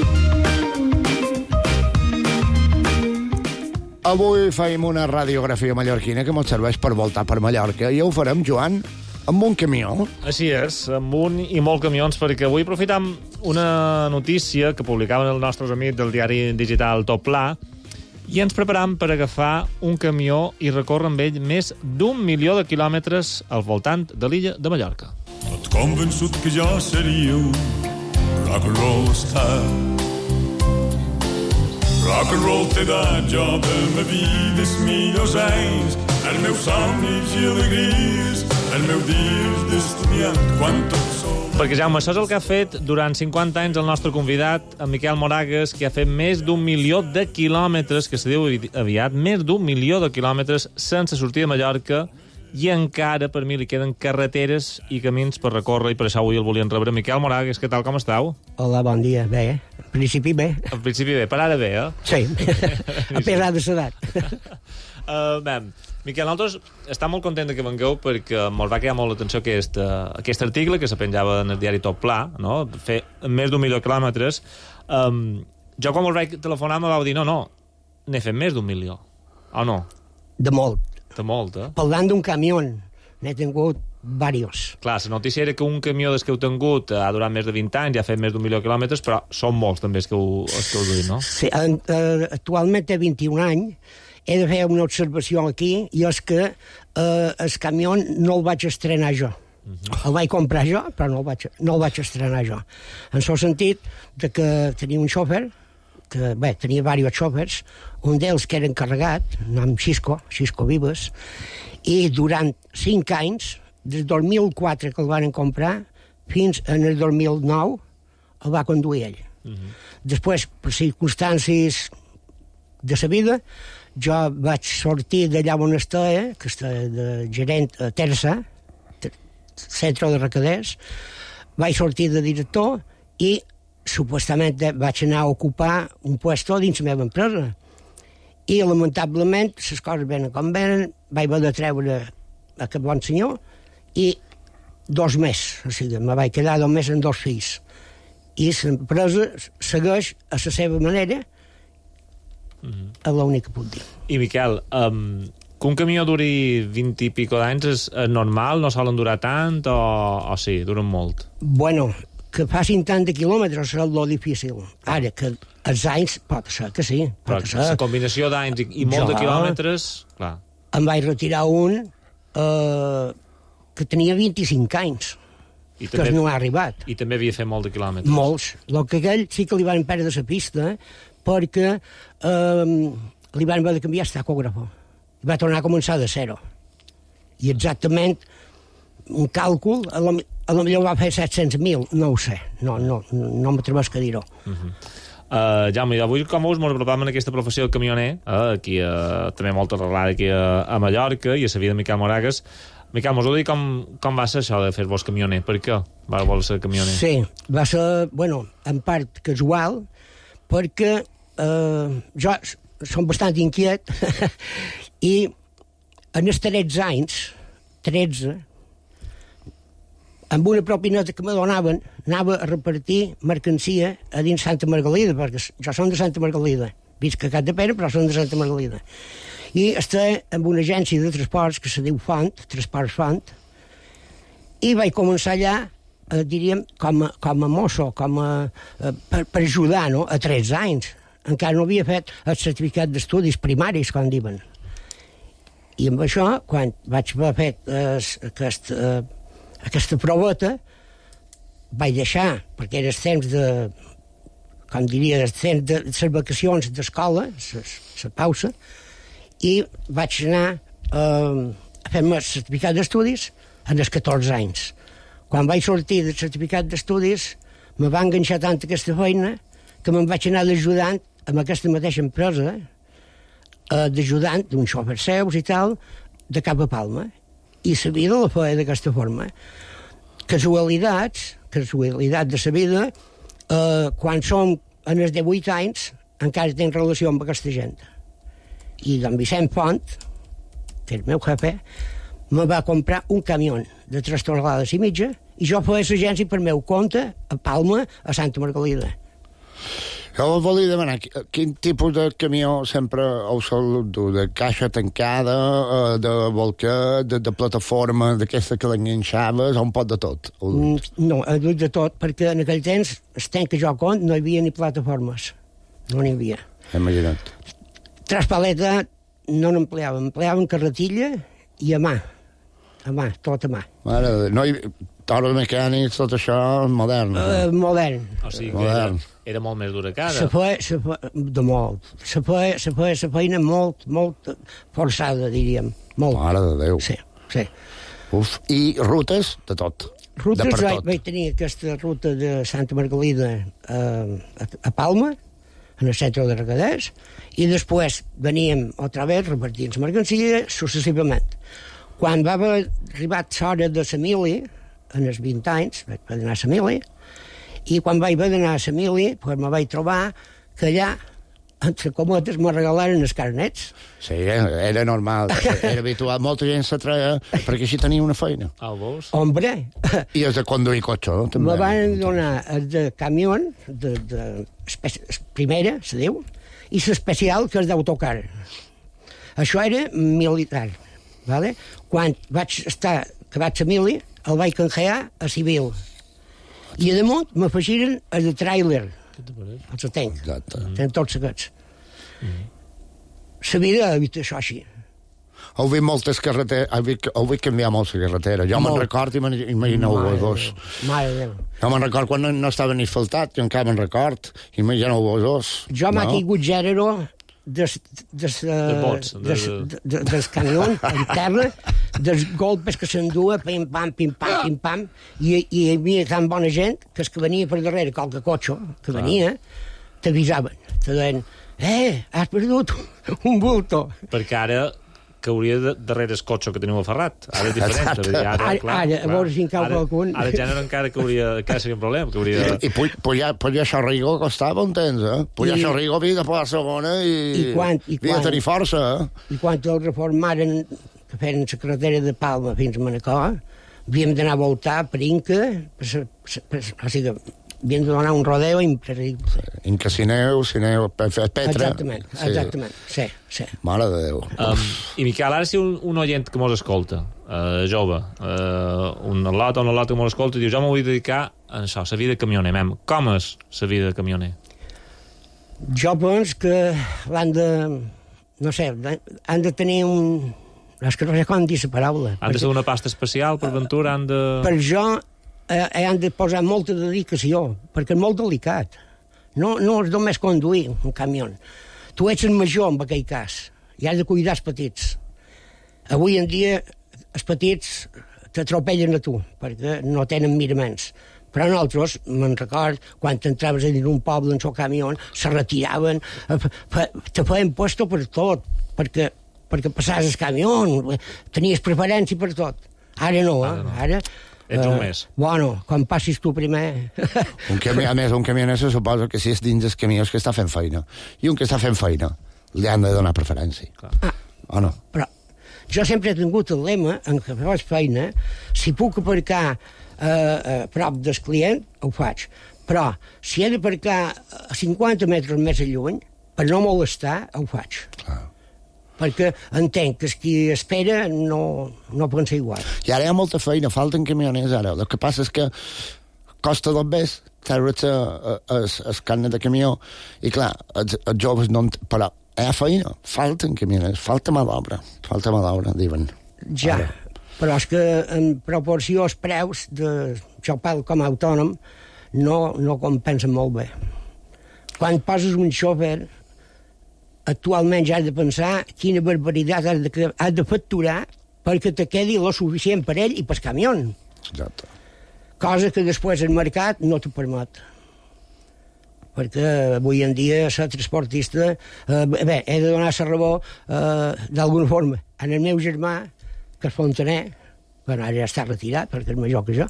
Avui fem una radiografia mallorquina que ens serveix per voltar per Mallorca i ho farem, Joan, amb un camió. Així és, amb un i molt camions, perquè avui aprofitam una notícia que publicaven els nostres amics del diari digital Top Pla i ens preparam per agafar un camió i recórrer amb ell més d'un milió de quilòmetres al voltant de l'illa de Mallorca. Tot convençut que jo seria un rock and roll star. Rock and roll t'he dat jo de ma vida, els millors anys, els meus somnis i alegries, els meus dies d'estudiant, quan tot sol... Perquè, Jaume, això és el que ha fet durant cinquanta anys el nostre convidat, en Miquel Moragues, que ha fet més d'un milió de quilòmetres, que se diu aviat, més d'un milió de quilòmetres sense sortir de Mallorca, i encara, per mi, li queden carreteres i camins per recórrer, i per això avui el volien rebre. Miquel Moragues, què tal, com esteu? Hola, bon dia. Bé, eh? En principi bé. En principi bé, per ara bé, eh? Sí, a pesar de l'edat. uh, bé, Miquel, nosaltres estem molt contents que vengueu perquè ens va quedar molt l'atenció aquest, uh, aquest article que se penjava en el diari Top Pla, no? Fer més d'un milió de quilòmetres. Um, jo, quan us vaig telefonar, me vau dir, no, no, n'he fet més d'un milió. O no? De molt. De molt, eh? Parlant d'un camió, n'he tingut diversos. Clar, la notícia era que un camió des que heu tingut ha durat més de vint anys i ha fet més d'un milió de quilòmetres, però són molts també els que heu, els que heu duit, no? Sí, uh, actualment té vint-i-un anys. He de fer una observació aquí, i és que uh, el camió no el vaig estrenar jo. Uh-huh. El vaig comprar jo, però no el vaig, no el vaig estrenar jo. En el sentit de que tenia un xòfer, que, bé, tenia diversos xòfers, un d'ells que era encarregat, nom Xisco, Xisco Vives, i durant cinc anys, des del dos mil quatre que el van comprar, fins en el dos mil nou, el va conduir ell. Uh-huh. Després, per circumstàncies de la vida, jo vaig sortir d'allà on estava, que està de gerent a Tersa, centre de recaders, vaig sortir de director i supuestament vaig anar a ocupar un puesto dins la meva empresa. I, lamentablement, les coses venen com venen, vaig haver de treure aquest bon senyor i dos mesos, o sigui, me vaig quedar dos mesos amb dos fills. I l'empresa segueix a la seva manera, mm-hmm. és l'únic que puc dir. I, Miquel, um, que un camió duri vint i pico d'anys és, és normal? No solen durar tant o, o sí, duren molt? Bueno, que facin tant de quilòmetres serà lo difícil. Ara, que els anys pot ser que sí. Però ser. La combinació d'anys i, i molt jo, de quilòmetres... Clar. Em vaig retirar un eh, que tenia vint-i-cinc anys, I que també, no ha arribat. I també havia fet molt de quilòmetres. Molts. El que aquell sí que li van perdre la pista, perquè eh, li van haver de canviar el tacògrafo. I va tornar a començar de zero. I exactament un càlcul, a lo, a lo millor va fer set-cents mil, no ho sé, no, no, no m'atrevesc a dir-ho. Uh -huh. uh, Jaume, avui com veus molt apropam en aquesta professió de camioner, uh, aquí uh, també molt arreglada aquí a, a Mallorca i a la vida de Miquel Moragues. Miquel, mos ho dir com, com va ser això de fer-vos camioner? Per què va voler ser camioner? Sí, va ser, bueno, en part casual, perquè eh, jo som bastant inquiet i en els tretze anys, tretze, amb una propineta que me donaven, anava a repartir mercancia a dins Santa Margalida, perquè jo som de Santa Margalida, visc a Capdepera, però som de Santa Margalida. I estava amb una agència de transports que se diu Font, Transports Font, i vaig començar allà, eh, diríem, com a, com a mosso, com a, eh, per, per ajudar, no?, a tretze anys. Encara no havia fet el certificat d'estudis primaris, com diuen. I amb això, quan vaig haver fet eh, aquest, eh, aquesta proveta, vaig deixar, perquè era el temps de, com diria, el temps de les vacacions d'escola, la pausa, i vaig anar eh, a fer-me el certificat d'estudis en els catorze anys. Quan vaig sortir del certificat d'estudis, me va enganxar tant aquesta feina que me'n vaig anar d'ajudant amb aquesta mateixa empresa, eh, d'ajudant d'un xofer seus i tal, de cap a Palma. I la vida la feia d'aquesta forma. Casualitats, casualitat de la vida, eh, quan som en els divuit anys, encara tenc relació amb aquesta gent. I don Vicent Font, que és el meu jefe, me va comprar un camió de tres tonelades i mitja i jo feia l'agència per meu compte a Palma, a Santa Margalida. Jo volia demanar, quin tipus de camió sempre heu solut dur? De caixa tancada, de bolquet, de, de plataforma, d'aquesta que l'enganxaves, un pot de tot? No, he dut de tot, perquè en aquell temps, el temps que jo compte, no hi havia ni plataformes. No n'hi havia. Imagina't. Traspaleta no n'empleàvem, empleàvem carretilla i a mà. A mà, tot a mà. Mare, no hi... Toros mecànics, tot això, modern. Uh, modern. O sigui que era, era molt més dura cara. Se feia, se feia, de molt. Se feia, se feia, se feina molt, molt forçada, diríem. Molt. Mare de Déu. Sí, sí. Uf, i rutes de tot. Rutes, de vaig, vaig tenir aquesta ruta de Santa Margalida a, a, a Palma, en el centre de Regaders, i després veníem otra vez repartint mercancia successivament. Quan va haver arribat l'hora de la mili, en els vint anys, vaig haver d'anar a la mili, i quan vaig haver d'anar a la mili, pues me vaig trobar que allà, entre cometes, me regalaren els carnets. Sí, era normal, era habitual. Molta gent se treia perquè així tenia una feina. Ah, vols? Hombre! I els de conduir cotxe, també. Me van donar el de camió, de, de primera, se diu, i l'especial, que és d'autocar. Això era militar, vale? Quan vaig estar, que vaig a mili, el vaig canjear a civil. I a damunt m'afegiren el de tràiler. Els tenc. Exacte. Tenc tots aquests. La vida ha vist això així. Heu vist moltes carreteres, heu vist, heu vist canviar moltes carreteres. Jo me'n record, imagineu-vos dos. Mare Déu. Jo me'n record quan no, no estava ni asfaltat, jo encara me'n record, imagineu-vos dos. Jo m'ha no? caigut gènere des, des, de bots, des, de, de, des camió en terra, dels golpes que s'endua, pim-pam, pim-pam, pim-pam, i, i hi havia tan bona gent que els que venia per darrere, qualque cotxe que venia, t'avisaven, te deien, eh, has perdut un bulto. Perquè ara cauria de, darrere el cotxe que teniu aferrat. Ara és diferent. Ara, ara, clar, ara, a veure si en cau qualcun. Ara ja no encara que hauria, encara seria un problema. Que hauria de... I, i pujar, pujar a Xarrigo costava un temps, eh? Pujar a Xarrigo havia de posar segona i, I, quan, i havia quan, de tenir força, eh? I quan el reformaren, que feien la carretera de Palma fins a Manacor, havíem d'anar a voltar per Inca, per, per, per, o sigui, havíem de donar un rodeo imprevible. Inca Sineu, Sineu, Petra. Exactament, exactament, sí, sí. Mare de Déu. Um, I Miquel, ara si un, un oient que mos escolta, uh, jove, uh, un lot o una lota que mos escolta, diu, jo m'ho vull dedicar a això, a la vida de camioner, mem. Com és la vida de camioner? Jo penso que l'han de, no sé, han de tenir un... És que no sé com dir la paraula. Han de ser una pasta especial, per ventura, han de... Per jo, eh, han de posar molta dedicació, perquè és molt delicat. No, no és només conduir un camió. tu ets el major en aquell cas, i has de cuidar els petits. Avui en dia, els petits t'atropellen a tu, perquè no tenen miraments. Però nosaltres, me'n record, quan entraves en un poble en el camió, se retiraven, te feien puesto per tot, perquè, perquè passaves el camió, tenies preferència per tot. Ara no, eh? Ara... Ets un més. Bueno, quan passis tu primer... Un camió, a més, un camioner se suposa que si és dins els camions que està fent feina, i un que està fent feina, li han de donar preferència. Ah, o no? Però jo sempre he tingut el lema, en què faig feina, si puc aparcar eh, a prop del client, ho faig. Però si he d'aparcar a cinquanta metres més lluny, per no molestar, ho faig. Clar. Perquè entenc que qui espera no, no pensa igual. I ara hi ha molta feina, falten camioners ara. El que passa és que costa dos més treure's el carnet de camió, i clar, els, els joves no... Però hi ha feina, falten camioners, falta mà d'obra, falta mà d'obra, diuen. Ja, ara. Però és que en proporció als preus de xopal com a autònom no, no compensen molt bé. Quan poses un xòfer, actualment ja has de pensar quina barbaritat has de, has de facturar perquè te quedi lo suficient per ell i pel camió. Exacte. Cosa que després el mercat no t'ho permet. Perquè avui en dia ser transportista... Eh, bé, he de donar la raó eh, d'alguna forma. En el meu germà, que és fontaner, bueno, ara ja està retirat perquè és major que jo,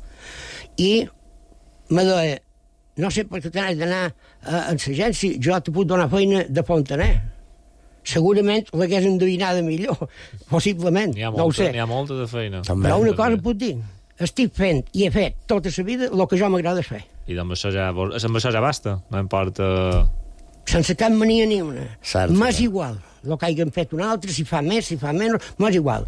i me deia, no sé per què t'has d'anar a l'agència, jo te puc donar feina de fontaner. Segurament l'hagués endevinada millor, possiblement, molta, no ho sé. N'hi ha molta de feina. També, però una cosa puc dir, estic fent i he fet tota la vida el que jo m'agrada fer. I amb això ja, amb això ja basta, no importa... Sense cap mania ni una. Cert, m'és igual, el que hagin fet un altre, si fa més, si fa menys, m'és igual.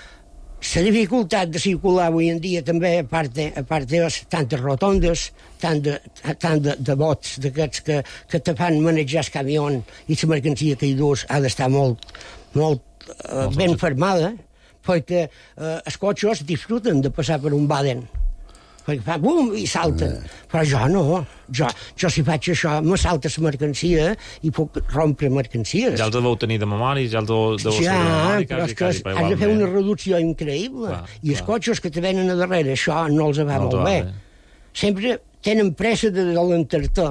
La dificultat de circular avui en dia també, a part de, a part de tantes rotondes, tant de, tant de, de bots d'aquests que, que te fan manejar el camió i la mercancia que hi dus ha d'estar molt, molt eh, ben fermada, perquè eh, els cotxes disfruten de passar per un Baden. Perquè fa bum i salten. Eh. Però jo no. Jo, jo si faig això, me salta la mercancia i puc rompre mercancies. Ja els deveu tenir de memòria, ja els deveu, deveu ja, de memòria, però quasi, és que quasi, has de fer una reducció increïble. Clar, I els clar. Cotxes que te venen a darrere, això no els va no molt bé. bé. Sempre tenen pressa de l'adelantar-te.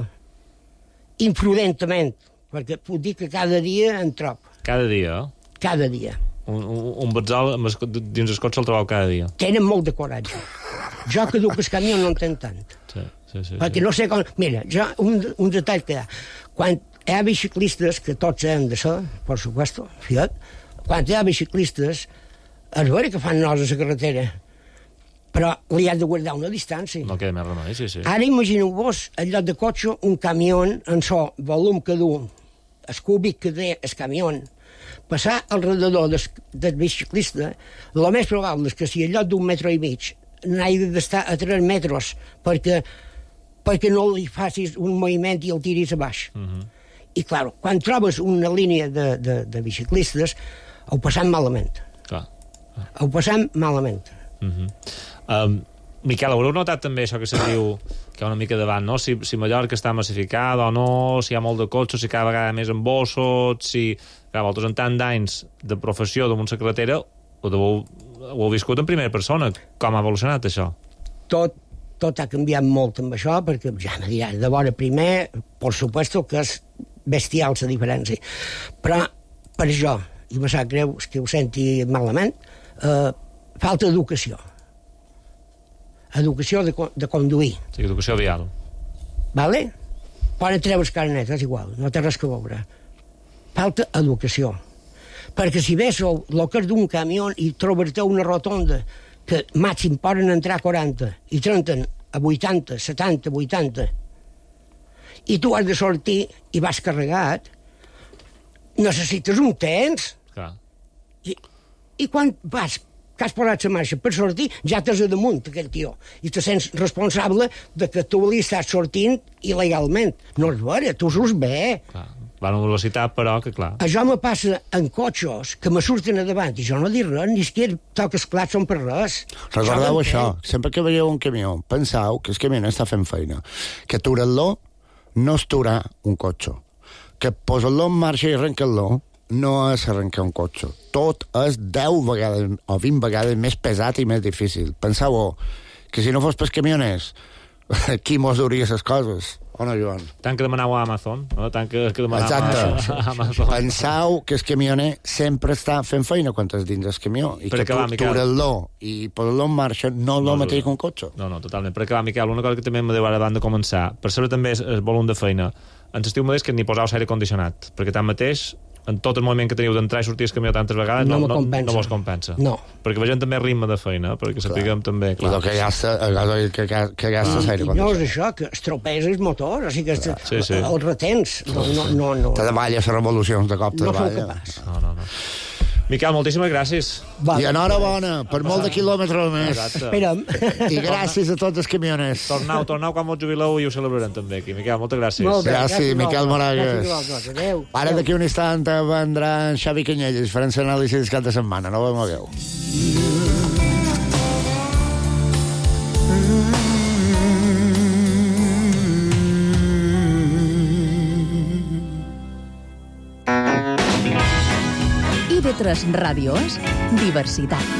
Imprudentament. Perquè puc dir que cada dia en trob. Cada dia? Cada dia. Un, un, un betzal dins el cotxe el trobeu cada dia. Tenen molt de coratge. Jo que duc el camió no en tenc tant. Sí, sí, sí. Perquè sí. no sé com... Mira, jo, un, un detall que hi ha. Quan hi ha biciclistes, que tots hem de ser, per supuesto, fiat, quan hi ha biciclistes, és vera que fan nos a la carretera, però li has de guardar una distància. No queda més remei, sí, sí. Ara imagineu-vos, al lloc de cotxe, un camió en so volum que du, el cúbic que té el camió, passar al redador del, del biciclista, el més probable és que si al lloc d'un metre i mig n'hagi d'estar a tres metres perquè, perquè no li facis un moviment i el tiris a baix. Uh -huh. I, clar, quan trobes una línia de, de, de biciclistes, ho passam malament. Clar. Ho passam malament. Uh -huh. um, Miquel, haureu notat també això que se diu que hi ha una mica davant, no? Si, si Mallorca està massificada o no, si hi ha molt de cotxes, si cada vegada més embossos, si... Clar, vosaltres en tant d'anys de professió damunt la carretera ho, deveu, ho heu viscut en primera persona. Com ha evolucionat això? Tot, tot ha canviat molt amb això, perquè ja me diràs, de vora primer, per supuesto que és bestial la diferència. Però per això, i me sap greu que ho senti malament, eh, falta educació. Educació de, de conduir. Sí, educació vial. Vale? Poden treure el carnet, és igual, no té res que veure. Falta educació. Perquè si ves el, el que és d'un camió i trobar-te una rotonda que màxim poden entrar quaranta i trenta a vuitanta, setanta, vuitanta, i tu has de sortir i vas carregat, necessites un temps. Clar. I, i quan vas, que has posat la marxa per sortir, ja t'has a damunt aquell tio. I te sents responsable de que tu li estàs sortint il·legalment. No és vera, tu surts bé. Clar. Va a una velocitat, però, que clar... Això me passa en cotxes que me surten a davant i jo no dic res, ni siquiera toques clars són per res. Recordeu això, sempre que veieu un camió, penseu que el camió està fent feina, que aturar-lo no és aturar un cotxe, que posar-lo en marxa i arrencar-lo no és arrencar un cotxe. Tot és deu vegades o vint vegades més pesat i més difícil. Penseu que si no fos pels camioners, qui mos duria les coses? O no, Joan? Tant que demanau a Amazon, no? Tant que, que demanau Exacte. a Amazon. Penseu que el camioner sempre està fent feina quan és dins el camió i Per que acabar, Miquel. aturar-lo i posar-lo en marxa no és el mateix que un cotxe. No, no, totalment. Per acabar, Miquel, una cosa que també em deu ara abans de començar, per saber també el volum de feina, en l'estiu modest que ni posau l'aire condicionat, perquè tanmateix en tot el moviment que teniu d'entrar i sortir el camió tantes vegades No no, me no, compensa. no vos compensa. No. Perquè vegem també ritme de feina, perquè sapiguem també... I el que gasta, el gasoil que, ga- que gasta l'aire I no és condicionat. això, que estropees el motor, o sigui que Sí, sí, sí. sí. el retens. No, no, no, no. Te davalla les revolucions de cop, te No sóc davalla. capaç. No, no, no. Miquel, moltíssimes gràcies. I enhorabona, per molt de quilòmetres més. Exacte. Espera'm. I gràcies a tots els camioners. Tornau, tornau quan vos jubileu i ho celebrarem també aquí. Miquel, moltes gràcies. Molt bé, Gràcies, Miquel Moragues. Gràcies, gràcies. Adéu. Ara d'aquí un instant vendrà en Xavi Canyelles, farem l'anàlisi cap de setmana, no ho mogueu. I V tres Ràdio és diversitat.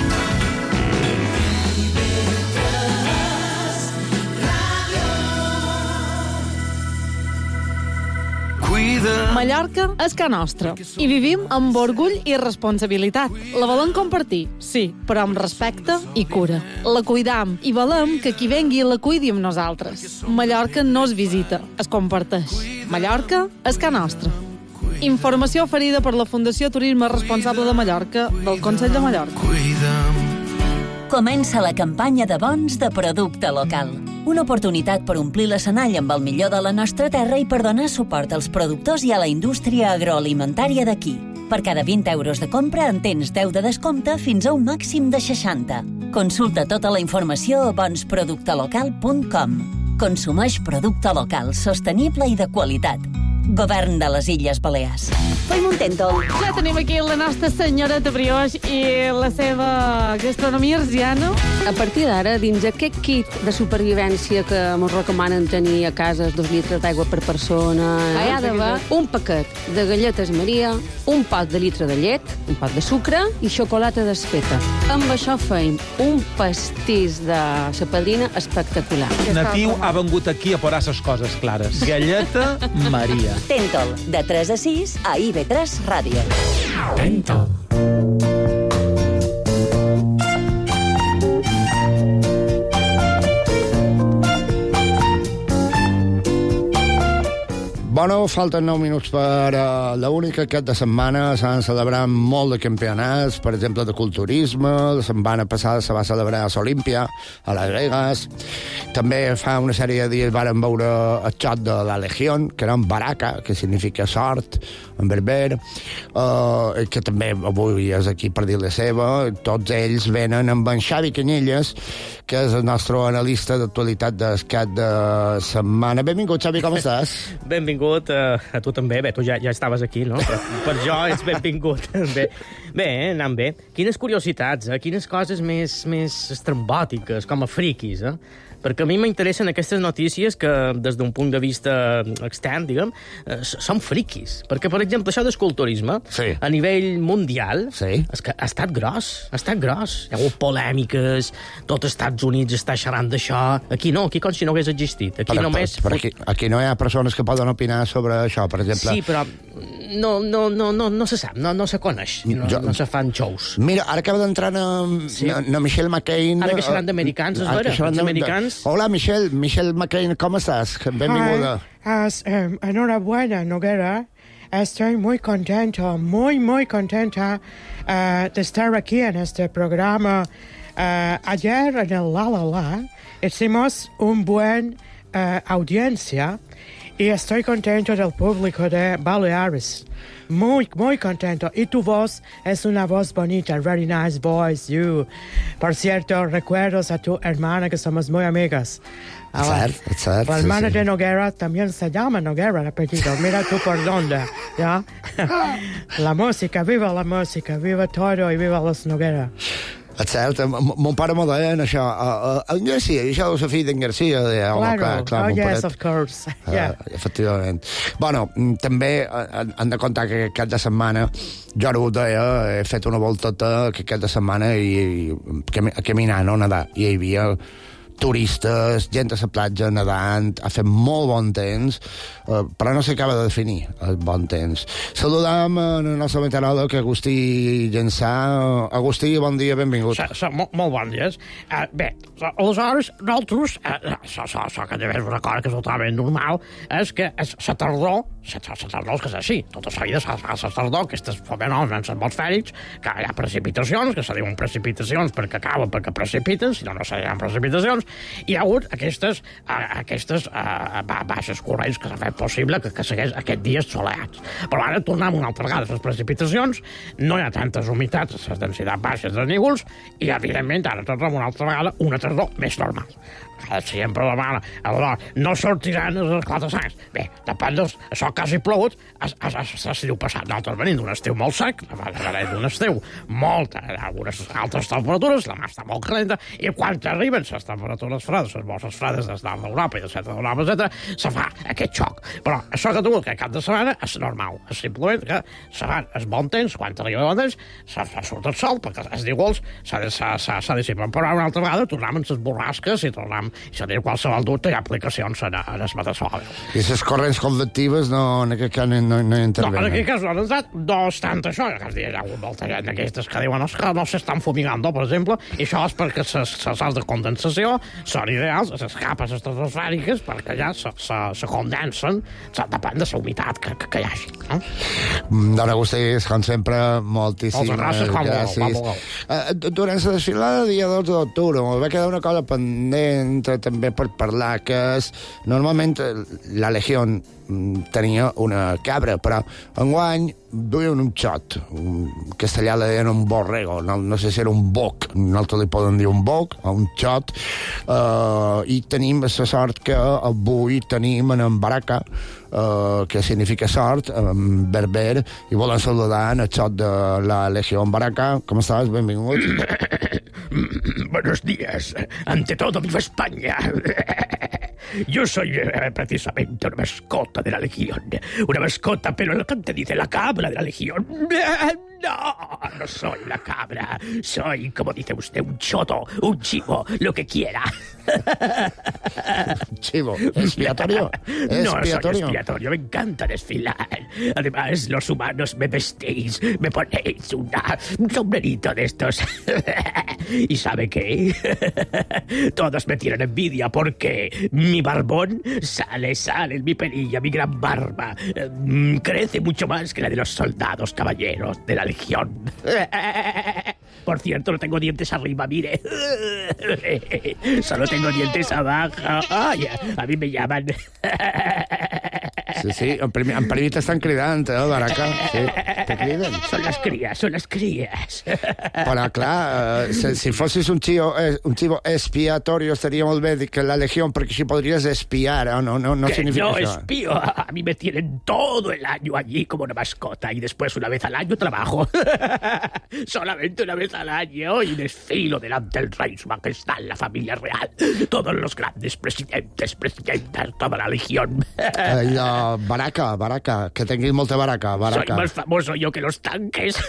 Mallorca és ca nostra i vivim amb orgull i responsabilitat. La volem compartir, sí, però amb respecte i cura. La cuidam i volem que qui vengui la cuidi amb nosaltres. Mallorca no es visita, es comparteix. Mallorca és ca nostra. Informació oferida per la Fundació Turisme Responsable de Mallorca del Consell de Mallorca. Comença la campanya de bons de producte local. Una oportunitat per omplir l'escenari amb el millor de la nostra terra i per donar suport als productors i a la indústria agroalimentària d'aquí. Per cada vint euros de compra en tens deu de descompte fins a un màxim de seixanta. Consulta tota la informació a bons producte local punt com. Consumeix producte local, sostenible i de qualitat. Govern de les Illes Balears. Fem un tèntol. Ja tenim aquí la nostra senyoreta Brioix i la seva gastronomia arsiana. A partir d'ara, dins aquest kit de supervivència que ens recomanen tenir a casa dos litres d'aigua per persona, hi ha d'haver un paquet de galletes Maria, un pot de litre de llet, un pot de sucre i xocolata desfeta. Amb això feim un pastís de sa padrina espectacular. Natiu ha vengut aquí a posar les coses clares. Galleta Maria. Tèntol, de tres a sis a I V tres Ràdio. Tèntol. Bueno, falten nou minuts per uh, la única que de setmana s'han celebrat molt de campionats, per exemple, de culturisme. La setmana passada se va celebrar a l'Olímpia, a Las Vegas. També fa una sèrie de dies vàrem veure el xot de la Legión, que era en Baraka, que significa sort, en berber, uh, que també avui és aquí per dir la seva. Tots ells venen amb en Xavi Canyelles, que és el nostre analista d'actualitat d'aquest de setmana. Benvingut, Xavi, com estàs? Benvingut, uh, a tu també. Bé, tu ja, ja estaves aquí, no? Però per jo ets benvingut. Bé, bé anant bé. Quines curiositats, eh? Quines coses més, més estrambòtiques, com a friquis, eh? Perquè a mi m'interessen aquestes notícies que, des d'un punt de vista extern, diguem, eh, són friquis. Perquè, per exemple, això d'esculturisme, sí. a nivell mundial, sí. és que ha estat gros, ha estat gros. Hi ha hagut polèmiques, tot els Estats Units està xerrant d'això. Aquí no, aquí com si no hagués existit. Aquí però, només... però, però aquí, aquí no hi ha persones que poden opinar sobre això, per exemple. Sí, però no, no, no, no, no se sap, no, no se coneix, no, jo... no se fan shows. Mira, ara acaba d'entrar na, sí. na, na Michelle McCain... Ara que seran d'americans, és vera, els americans... Hola, Michelle, Michelle McCain, ¿cómo estás? Benvinguda. Hi, uh, enhorabuena, Noguera. Estoy muy contento, muy, muy contenta uh, de estar aquí en este programa. Uh, ayer en el La La La hicimos un buen uh, audiencia y estoy contento del público de Baleares. Muy, muy contento. Y tu voz es una voz bonita. Very nice voice, you. Por cierto, recuerdos a tu hermana, que somos muy amigas. Ahora, cert, cert, la hermana sí, sí. de Noguera también se llama Noguera, el apellido. Mira tú por dónde, ¿ya? La música, viva la música, viva todo y viva los Noguera. És cert, mon pare m'ho deia això, en Garcia, això és la filla d'en Garcia. Deia, claro, clar, clar, oh mon yes, paret. of course. Yeah. Uh, efectivament. Bueno, també hem de contar que cap de setmana, jo ara ho deia, he fet una volteta que cap de setmana i, i caminant o nedar, i hi havia turistes, gent a la platja nedant, ha fet molt bon temps, eh, però no s'acaba de definir el bon temps. Saludam el nostre meteoròleg, Agustí Llençà. Agustí, bon dia, benvingut. Sí, sí, molt, molt bon dia. Uh, bé, aleshores, nosaltres, uh, això, això, això que és una cosa que és totalment normal, és que és la tardor, la tardor és que és així, tota la vida a la tardor, aquests fenòmens atmosfèrics, que hi ha precipitacions, que se diuen precipitacions perquè acaben, perquè precipiten, si no, no seran precipitacions, hi ha hagut aquestes, uh, aquestes uh, baixes corrents que s'ha fet possible que, que segueix aquests dies soleats. Però ara tornem una altra vegada a les precipitacions, no hi ha tantes humitats, les densitats baixes de nígols, i evidentment ara tornem una altra vegada una tardor més normal. Sempre la mare, aleshores, no sortiran els quatre anys. Bé, depèn dels... Això que hagi plogut, l'estiu passat. Nosaltres venim d'un estiu molt sec, venim d'un estiu molt... algunes altres temperatures, la mà està molt calenta, i quan arriben les temperatures fredes, les bosses fredes des nord d'Europa i de centre d'Europa, etcètera, se fa aquest xoc. Però això que tu que cap de setmana és normal. És simplement que se fan el bon temps, quan arriba el bon temps, se surt el sol, perquè els nígols se dissipen. Però una altra vegada tornem amb les borrasques i tornem i si teniu qualsevol dubte hi ha aplicacions en, en el meteoròleg. I les corrents convectives no, en aquest cas no, no, no intervenen? No, en aquest cas no han entrat, no obstant això, que hi ha hagut molta gent d'aquestes que diuen que no s'estan fumigant, per exemple, i això és perquè les sals de condensació són ideals, les capes estratosfèriques, perquè ja se, se, se condensen, depèn de la humitat que, que, que hi hagi. No? Don Agustí, com sempre, moltíssimes gràcies. gràcies. Uh, durant la desfilada dia dotze d'octubre m'ho va quedar una cosa pendent també per parlar, que és normalment la Legió tenia una cabra, però enguany duien un xot, un castellà le deien un borrego, no, no sé si era un boc, nosaltres li poden dir un boc o un xot, uh, i tenim la sort que avui tenim en Baraka, uh, que significa sort, en berber, i volen saludar en el xot de la Legió en Baraka. Com estàs? Benvingut. Buenos días. Ante todo, viva España. Yo soy eh, precisamente una mascota de la Legión. Una mascota, pero lo que te dice la cabra de la Legión. No, no soy la cabra. Soy, como dice usted, un choto, un chivo, lo que quiera. Chivo, expiatorio. No soy expiatorio, me encanta desfilar. Además, los humanos me vestéis, me ponéis una, un sombrerito de estos. ¿Y sabe qué? Todos me tienen envidia porque mi barbón sale, sale en mi perilla, mi gran barba. Crece mucho más que la de los soldados caballeros de la Legión. Por cierto, no tengo dientes arriba, mire. Solo tengo dientes abajo. Ay, a mí me llaman... Sí, sí, en primer, en primer t'estan cridant, eh, Baraka? Sí, te criden. Són les cries, són les cries. Però, clar, eh, si, si fossis un chivo, eh, un chivo expiatorio, estaria molt bé que la Legión, perquè així podries espiar, ¿eh? No, no, no que significa no això. espío, a mí me tienen todo el año allí como una mascota y después una vez al año trabajo. Solamente una vez al año y desfilo delante del rey, su majestad, la familia real, todos los grandes presidentes, presidentas, toda la Legión. Allò, Baraka, Baraka, que tinguis molta Baraka, Baraka. Soy más famoso yo que los tanques.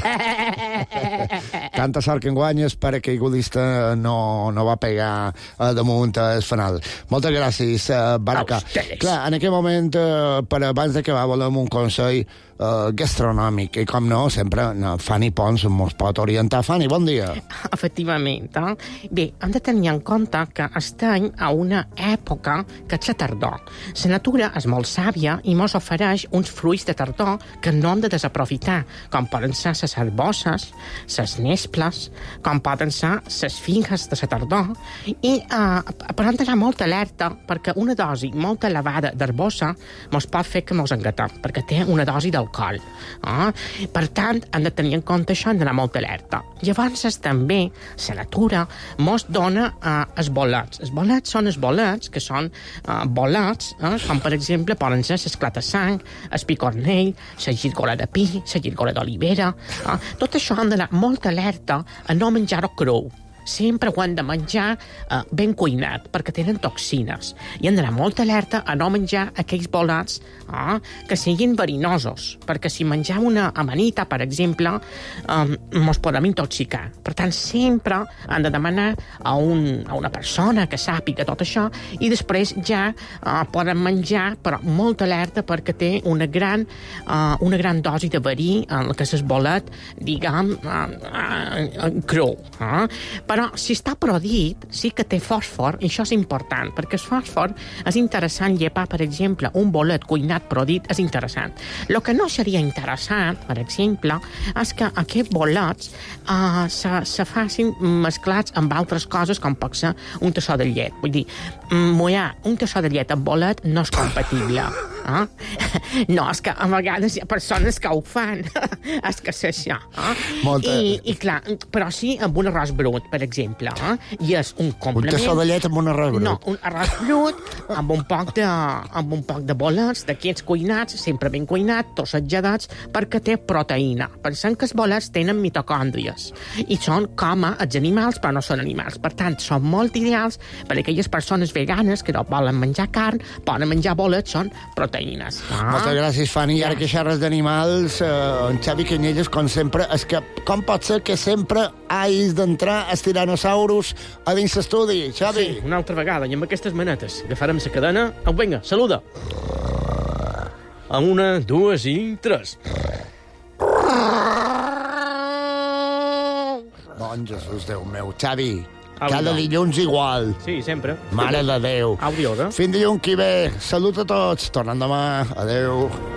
Tanta sort que enguany el paracaigudista no, no va pegar uh, damunt el fanal. Moltes gràcies, uh, Baraka. Clar, en aquest moment, uh, per abans d'acabar, volem un consell uh, gastronòmic, i com no, sempre no, Fanny Pons mos pot orientar. Fanny, bon dia. Efectivament. Eh? Bé, hem de tenir en compte que estem a una època que és la tardor. La natura és molt sàvia i mos ofereix uns fruits de tardor que no hem de desaprofitar, com poden ser les herboses, les nesples, com poden ser les figues de la tardor, i eh, però hem d'anar molt alerta, perquè una dosi molt elevada d'herbosa mos pot fer que mos engatem, perquè té una dosi d'alcohol. Eh? Per tant, hem de tenir en compte això, hem d'anar molt alerta. Llavors, també, la natura mos dona eh, els bolets. Els bolets són els bolets, que són eh, bolets, eh, com per exemple poden garbanza, l'esclata sang, el picornell, la gírgola de pi, la gírgola d'olivera... Eh? Tot això han d'anar molt alerta a no menjar-ho cru. Sempre ho han de menjar eh, ben cuinat, perquè tenen toxines. I han d'anar molt alerta a no menjar aquells bolets eh, que siguin verinosos, perquè si mengem una amanita, per exemple, eh, ens podem intoxicar. Per tant, sempre han de demanar a, un, a una persona que sàpiga tot això i després ja eh, poden menjar, però molt alerta perquè té una gran, eh, una gran dosi de verí en el que és bolet, diguem, eh, eh, cru. Eh? Però si està prodit, sí que té fòsfor, i això és important, perquè el fòsfor és interessant llepar, per exemple, un bolet cuinat prodit és interessant. El que no seria interessant, per exemple, és que aquests bolets uh, se, se facin mesclats amb altres coses, com pot ser un tassó de llet. Vull dir, mullar un tassó de llet amb bolet no és compatible. Eh? No, és que a vegades hi ha persones que ho fan. És que és això. Eh? Molta... I, I, clar, però sí amb un arròs brut, per exemple. Eh? I és un complement... Un tassó de llet amb un arròs brut. No, un arròs brut amb un poc de, amb un poc de bolets, d'aquests cuinats, sempre ben cuinats, tossejadats, perquè té proteïna. Pensem que els bolets tenen mitocòndries i són com els animals, però no són animals. Per tant, són molt ideals per a aquelles persones veganes que no volen menjar carn, poden menjar bolets, són proteïnes. Ah? Moltes gràcies, Fanny. I ara que xerres d'animals, eh, en Xavi Canyelles, com sempre, és que com pot ser que sempre hagis d'entrar els tiranosaurus a dins l'estudi, Xavi? Sí, una altra vegada, i amb aquestes manetes. Agafarem la cadena. Au, vinga, saluda. A una, dues i tres. Bon Jesús, Déu meu. Xavi, Au, cada no. dilluns igual. Sí, sempre. Mare de Déu. Au, Dios, eh? Fins dilluns que ve. Salut a tots. Tornem demà. Adéu.